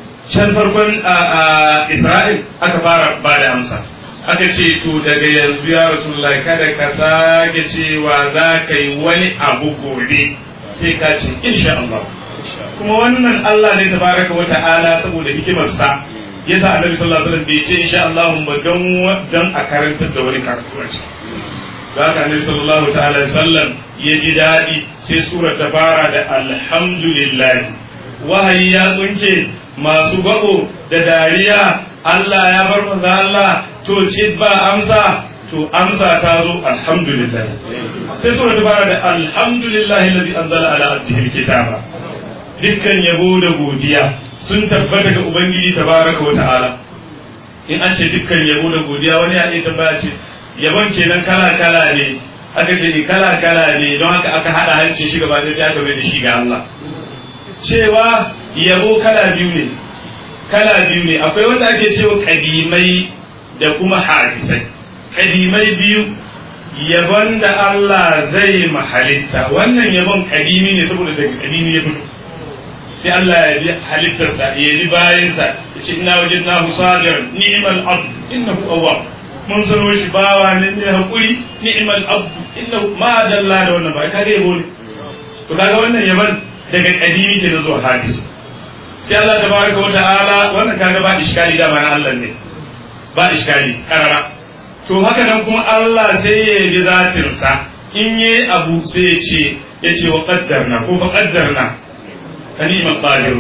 Isra'il aka fara ba da amsa aka ce to daga yanzu ya Rasulullahi kada ka sake cewa za ka yi wani abu gobe sai ka ce insha Allah kuma wannan Allah ne tabaraka wa ta'ala saboda hikimarsa yasa Annabi sallallahu alaihi wasallam bai ce insha Allah ba dan a karantar da wani karatu a ciki haka Annabi sallallahu ta'ala alaihi wasallam ya ji dadi sai sura ta fara da alhamdulillah wahayi ya tsunke masu gabo da dariya Allah ya bar manzo Allah to ce ba amsa to amsa ta zo alhamdulillah sai sura ta fara da alhamdulillah alladhi anzala ala abdihi alkitaba dukkan yabo da godiya sun tabbata ga ubangiji tabaraka wa ta'ala in an ce dukkan yabo da godiya wani ya iya tambaya ce yabon kenan kala kala ne aka ce kala kala ne don haka aka hada hancin shi gaba sai aka mai da shi ga Allah cewa yabo kala biyu ne akwai wanda ake cewa kadimai da kuma hadisai kadimai biyu yabon da Allah zai mahalitta wannan yabon kadimi ne saboda daga kadimi ya fito sai Allah ya bi halittarsa ya bi bayansa ya ce ina wajen na musadir ni'mal abd innahu awwab mun sano shi bawa ne mai hakuri ni'mal abd innahu ma dalla da wannan ba kage yabo ne to kaga wannan yaban daga kadimi ke zuwa hadisi sai Allah tabaraka wa ta'ala wannan kaga ba iskali da mana Allah ne ba iskali karara to haka nan kuma Allah sai ya yi zatinsa in yi abu sai ya ce wa qaddarna ko fa qaddarna kalimat qadir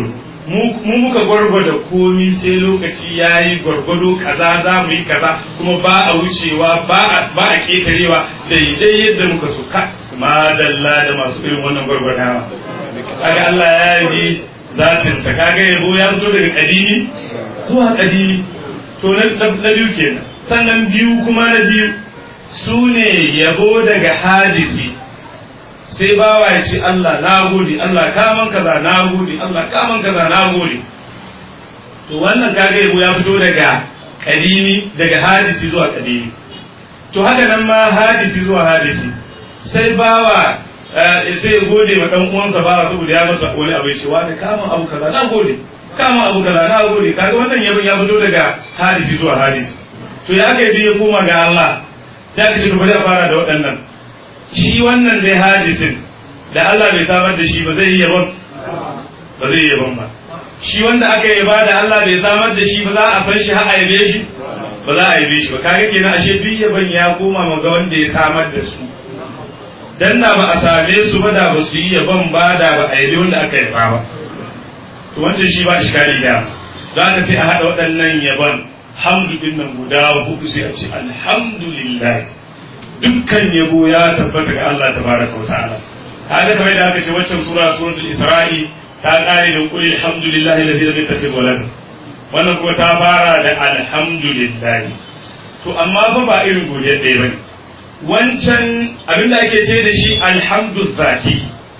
mu muka gwargwada komi sai lokaci yayi gwargwado kaza za mu yi kaza kuma ba a wucewa ba a ketarewa daidai yadda muka so ka madalla da masu irin wannan gwargwadawa kaga Allah ya yi zatin sa kaga yabo ya fito daga kadimi zuwa kadimi to na biyu kenan sannan biyu kuma na biyu sune yabo daga hadisi sai bawa ya ce Allah na gode Allah kaman kaza na gode Allah kaman kaza na gode to wannan kaga yabo ya fito daga kadimi daga hadisi zuwa kadimi to haka nan ma hadisi zuwa hadisi sai bawa sai gode ma dan uwansa bawa saboda ya masa wani abu shi wani kaman abu kaza na gode kaman abu kaza na gode kaga wannan yabon ya fito daga hadisi zuwa hadisi to ya kai ya koma ga Allah sai aka ce to bari a fara da waɗannan shi wannan dai hadisin da Allah bai samar da shi ba zai yi yabon ba zai yi yabon ba shi wanda aka yi ba da Allah bai samar da shi ba za a san shi har a yabe shi ba za a yabe shi ba kaga kenan ashe duk yabon ya koma ma ga wanda ya samar da su dan da ba a same su ba da ba su yi yabon ba da ba a yabe wanda aka yaba ba to wancan shi ba iskali da za ka sai a hada waɗannan yabon hamdu din nan guda hudu sai a ce alhamdulillah dukkan yabo ya tabbata ga Allah tabaraka wa ta'ala kaga kamar da aka ce waccan suratul isra'i ta kare da qul alhamdulillahi alladhi lam yattakhidh walad wannan kuma ta fara da alhamdulillah to amma fa ba irin godiya ɗaya bane wancan abinda ake ce da shi alhamdu zati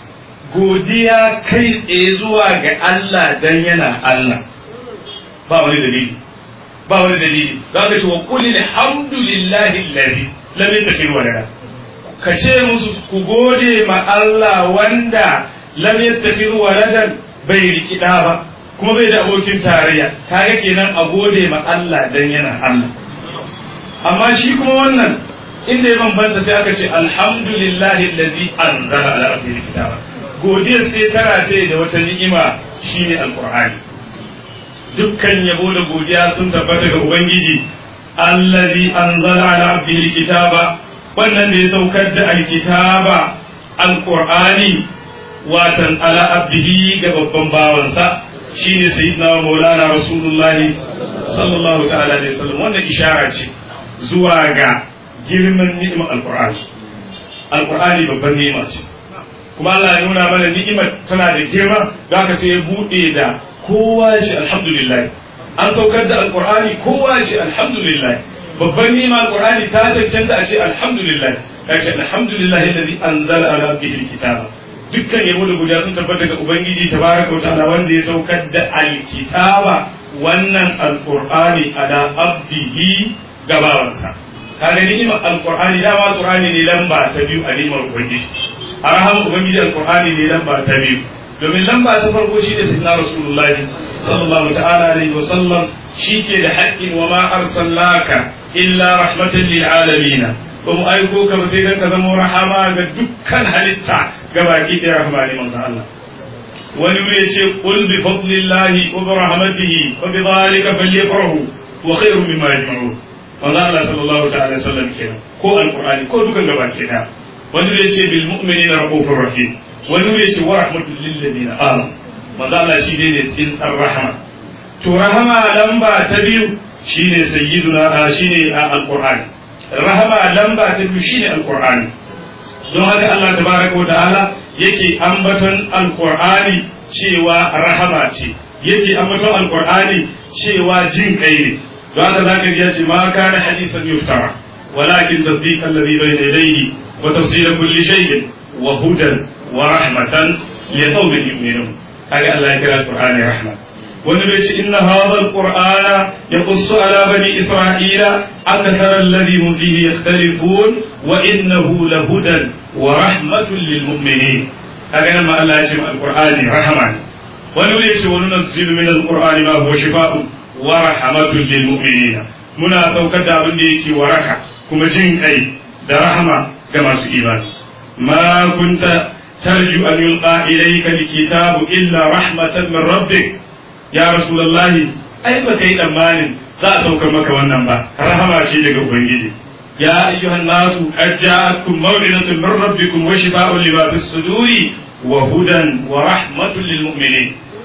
godiya kai tsaye zuwa ga Allah dan yana Allah ba wani dalili za ka ce wa qul alhamdulillahi alladhi lam yattakhidh walada ka ce musu ku gode ma Allah wanda lam yattakhidh waladan bai riki da ba kuma bai da abokin tarayya kaga kenan a gode ma Allah dan yana Allah amma shi kuma wannan inda ya bambanta sai aka ce alhamdulillahi allazi anzala ala abdihi kitaba godiya sai tara ce da wata ni'ima shine alqur'ani dukkan yabo da godiya sun tabbata ga ubangiji allazi anzala ala abdihi kitaba wannan da ya saukar da alkitaba alqur'ani watan ala abdihi ga babban bawansa shine sayyidina maulana rasulullahi sallallahu ta'ala alaihi wasallam wannan ishara ce zuwa ga girman ni'imar alqur'ani babban ni'ima ce kuma Allah ya nuna mana ni'imar tana da girma da haka sai ya bude da kowa ya ce alhamdulillah an saukar da alqur'ani kowa ya ce alhamdulillah babban ni'ima alqur'ani ta cancanta a ce alhamdulillah ya ce alhamdulillah alladhi anzala ala abdihi alkitaba dukkan yabo da guda sun tabbata ga ubangiji tabaraka wa ta'ala wanda ya saukar da alkitaba wannan alqur'ani ala abdihi gabawansa kaga ni'imar alqur'ani dama alqur'ani ne lamba ta biyu a ni'imar ubangiji arham ubangiji alqur'ani ne lamba ta biyu domin lamba ta farko shi da sayyidina rasulullahi sallallahu ta'ala alaihi wa sallam shike da haƙƙin wa ma arsalnaka illa rahmatan lil alamin ba mu aiko ka ba sai dan ka zama rahama ga dukkan halitta gabaki ɗaya rahama ne manzo Allah wani ya ce qul bi fadlillahi wa bi rahmatihi wa bi dhalika falyafrahu wa khayrun mimma yajma'un manzo Allah sallallahu ta'ala sallam kenan ko alqur'ani ko dukan gabaki ɗaya wani ya ce bil mu'minina raufur rahim wani ya ce wa rahmatul lil ladina amanu manzo Allah shi ne tsintsar rahama to rahama lamba ta biyu shine sayyiduna shine alqur'ani rahama lamba ta biyu shine alqur'ani don haka Allah tabaraka wa ta'ala yake ambaton alqur'ani cewa rahama ce yake ambaton alqur'ani cewa jin kai ne don haka zaka ji ya ce ma kana hadisan yuftara walakin tasdiq alladhi bayna yadayhi wa tafsir kulli shay'in wa hudan wa rahmatan liqawmin yu'minun kaga Allah ya kira alqur'ani rahma wani bai ce inna hadha alqur'ana yaqussu ala bani isra'ila akthara alladhi hum fihi yakhtalifun wa innahu lahudan wa rahmatun lil mu'minin kaga nan ma Allah ya ce alqur'ani rahma wani bai ce wani nunazzilu min alqur'ani ma huwa shifaa'un wa rahmatun lil mu'minin muna saukar da abin da yake waraka kuma jin kai da rahama ga masu imani ma kunta tarju an yulqa ilayka alkitabu illa rahmatan min rabbik ya rasulullahi ai ba kai tsammanin za a saukar maka wannan ba rahama ce daga ubangiji ya ayyuhan nasu qad ja'akum maw'izatun min rabbikum wa shifaa'un lima fis suduri wa hudan wa rahmatun lil mu'minin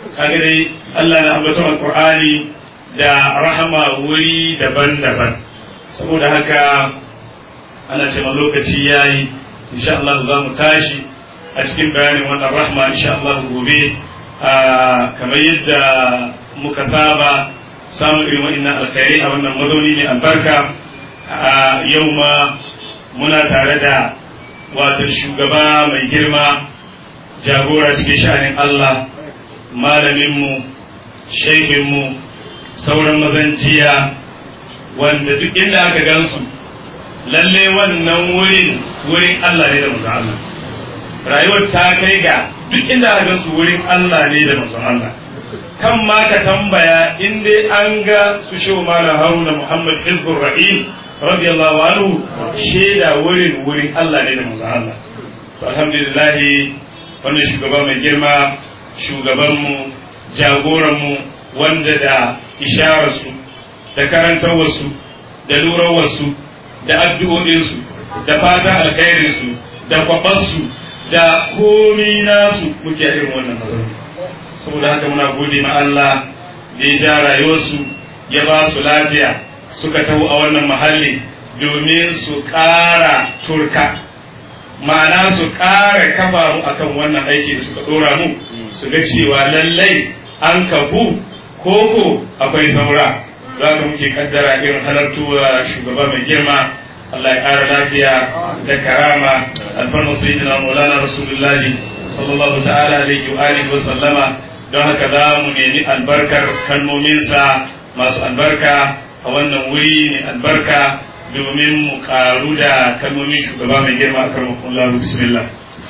kaga dai Allah na ambaton alqur'ani da rahama wuri daban-daban saboda haka ana cewa lokaci yayi insha Allah za mu tashi a cikin bayanin wannan rahma insha Allah gobe kamar yadda muka saba samun irin wa'annan alkhairi a wannan mazauni ne albarka yau ma muna tare da wato shugaba mai girma jagora cikin sha'anin Allah malaminmu shehinmu sauran mazanjiya wanda duk inda aka gansu lalle wannan wurin Allah ne da manzon Allah rayuwar ta kai ga duk inda aka gansu wurin Allah ne da manzon Allah kan ma ka tambaya in dai an ga su shehu malam Haruna Muhammad Hizbur Rahim radiyallahu anhu shaida wurin Allah ne da manzon Allah to alhamdulillah wannan shugaba mai girma shugabanmu jagoranmu wanda da ishararsu da karantarwarsu da lurarwarsu da addu'o'insu da fatan alkhairinsu da kwabarsu da komi nasu muke irin wannan nazari saboda haka muna gode ma Allah da ya ja rayuwarsu ya ba su lafiya suka taho a wannan mahalli domin su ƙara turka ma'ana su ƙara kafa mu akan wannan aiki da suka ɗora mu su ga cewa lallai an kafu koko akwai saura za ka muke kaddara irin halartuwa shugaba mai girma Allah ya ƙara lafiya da karama alfarma sayyidina maulana rasulullahi sallallahu ta'ala alaihi wa alihi wa sallama don haka za mu nemi albarkar kalmominsa masu albarka a wannan wuri ne albarka domin mu karu da kalmomin shugaba mai girma a karmakon Allah bismillah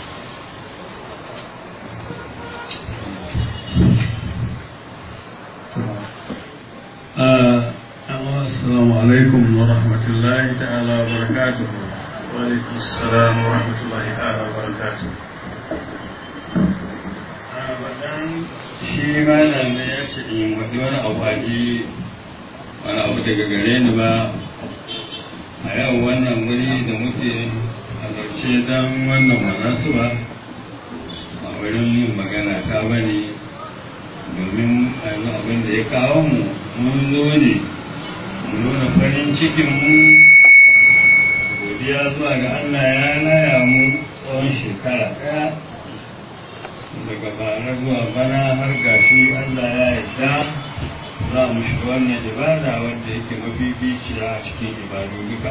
السلام عليكم ورحمة الله تعالى وبركاته. وعليكم السلام ورحمة الله تعالى وبركاته. shi malam ne ya ce in wani abu daga gare ni ba a yau wannan wuri da muke halarce don wannan manasuwa a wurin yin magana ta bane domin abin da ya kawo mu mun zo ne mu nuna farin cikin mu godiya zuwa ga Allah ya laya mu tsawon shekara ɗaya daga bara zuwa bana har gashi Allah ya yarda za mu shiga wannan ibada wanda yake mabibiciya a cikin ibadu duka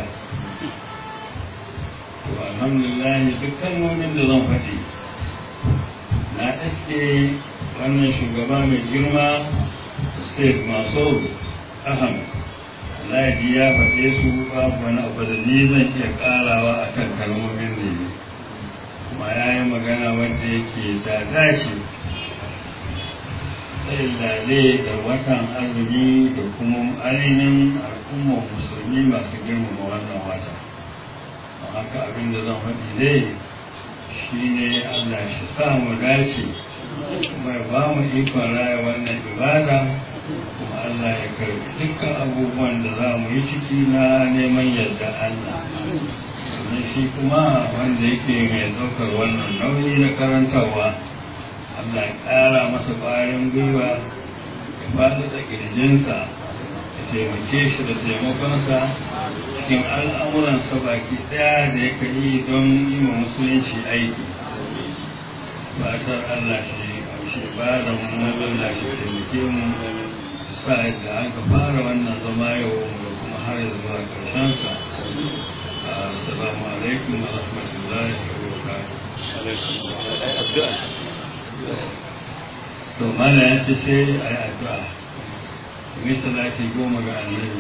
to alhamdulillah duk kalmomin da zan faɗi na iske wannan shugaba mai girma Sheikh Mansur Ahmad Ladi ya faɗe su babu wani abu da ni zan iya ƙarawa a kan kalmomin ne kuma ya yi magana wanda yake da dace sai lale da watan azumi da kuma ainihin al'ummar musulmi masu girmama wannan wata don haka abin da zan faɗi ne shi ne Allah shi sa mu dace kuma ya ba mu ikon raya wannan ibada kuma Allah ya karbi dukkan abubuwan da za mu yi ciki na neman yadda Allah sannan shi kuma wanda yake mai ɗaukar wannan nauyi na karantarwa Allah ya ƙara masa ƙwarin gwiwa ya faɗaɗa ƙirjinsa ya taimake shi da taimakonsa cikin al'amuransa baki ɗaya da ya yi don yi wa musulunci aiki fatar Allah shi ba da mu Allah shi taimake mu sa'ad da aka fara wannan zama yau da kuma har zuwa ƙarshensa assalamu alaikum wa rahmatullahi wa barakatuh to mana ya ce sai a yi addu'a mai salati goma ga annabi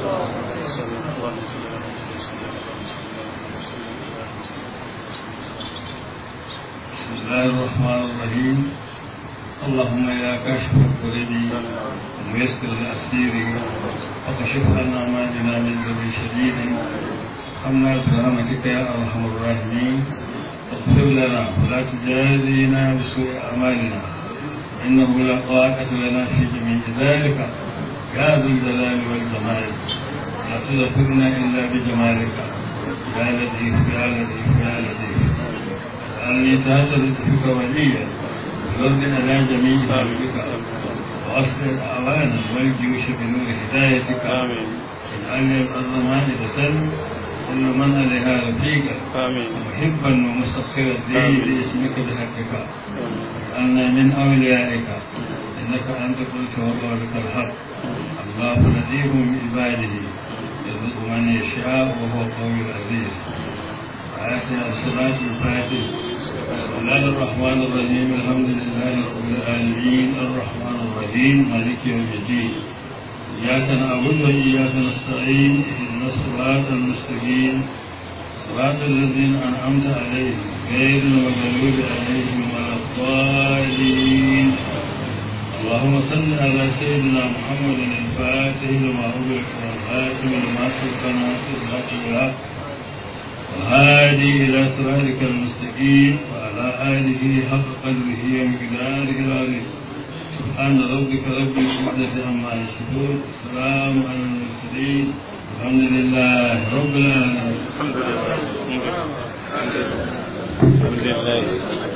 بسم الله الرحمن الرحيم اللهم يا كاشف الكرب وميسر الأسير وكشف عنا ما بنا من ذنب شديد أما برحمتك يا أرحم الراحمين اغفر لنا ولا تجازينا بسوء أعمالنا إنه لا طاقة لنا في جميع ذلك يا ذو الجلال والجمال لا تغفرنا إلا بجمالك يا لطيف يا لطيف يا لطيف اجعلني تحت لطفك وليا وارد على جميع خلقك وأصلح أعوانا والجيوش بنور هدايتك اجعل الأرض مائدة كل من عليها رفيقا محبا ومستغفرا لاسمك بحقك اجعلنا من أوليائك إنك أنت قلت وقولك الحق الله لطيف بعباده يرزق من يشاء وهو قوي العزيز آتنا الصلاة الفاتحة بسم الله الرحمن الرحيم الحمد لله رب العالمين الرحمن الرحيم مالك يوم الدين إياك نعبد وإياك نستعين اهدنا الصراط المستقيم صراط الذين أنعمت عليهم غير المغضوب عليهم ولا الضالين اللهم صل على سيدنا محمد الفاتح لما أغلق والخاتم لما سبق ناصر الحق بالحق والهادي إلى صراطك المستقيم وعلى آله حق قدره ومقداره العظيم سبحان ربك رب العزة عما يصفون السلام على المرسلين الحمد لله رب العالمين.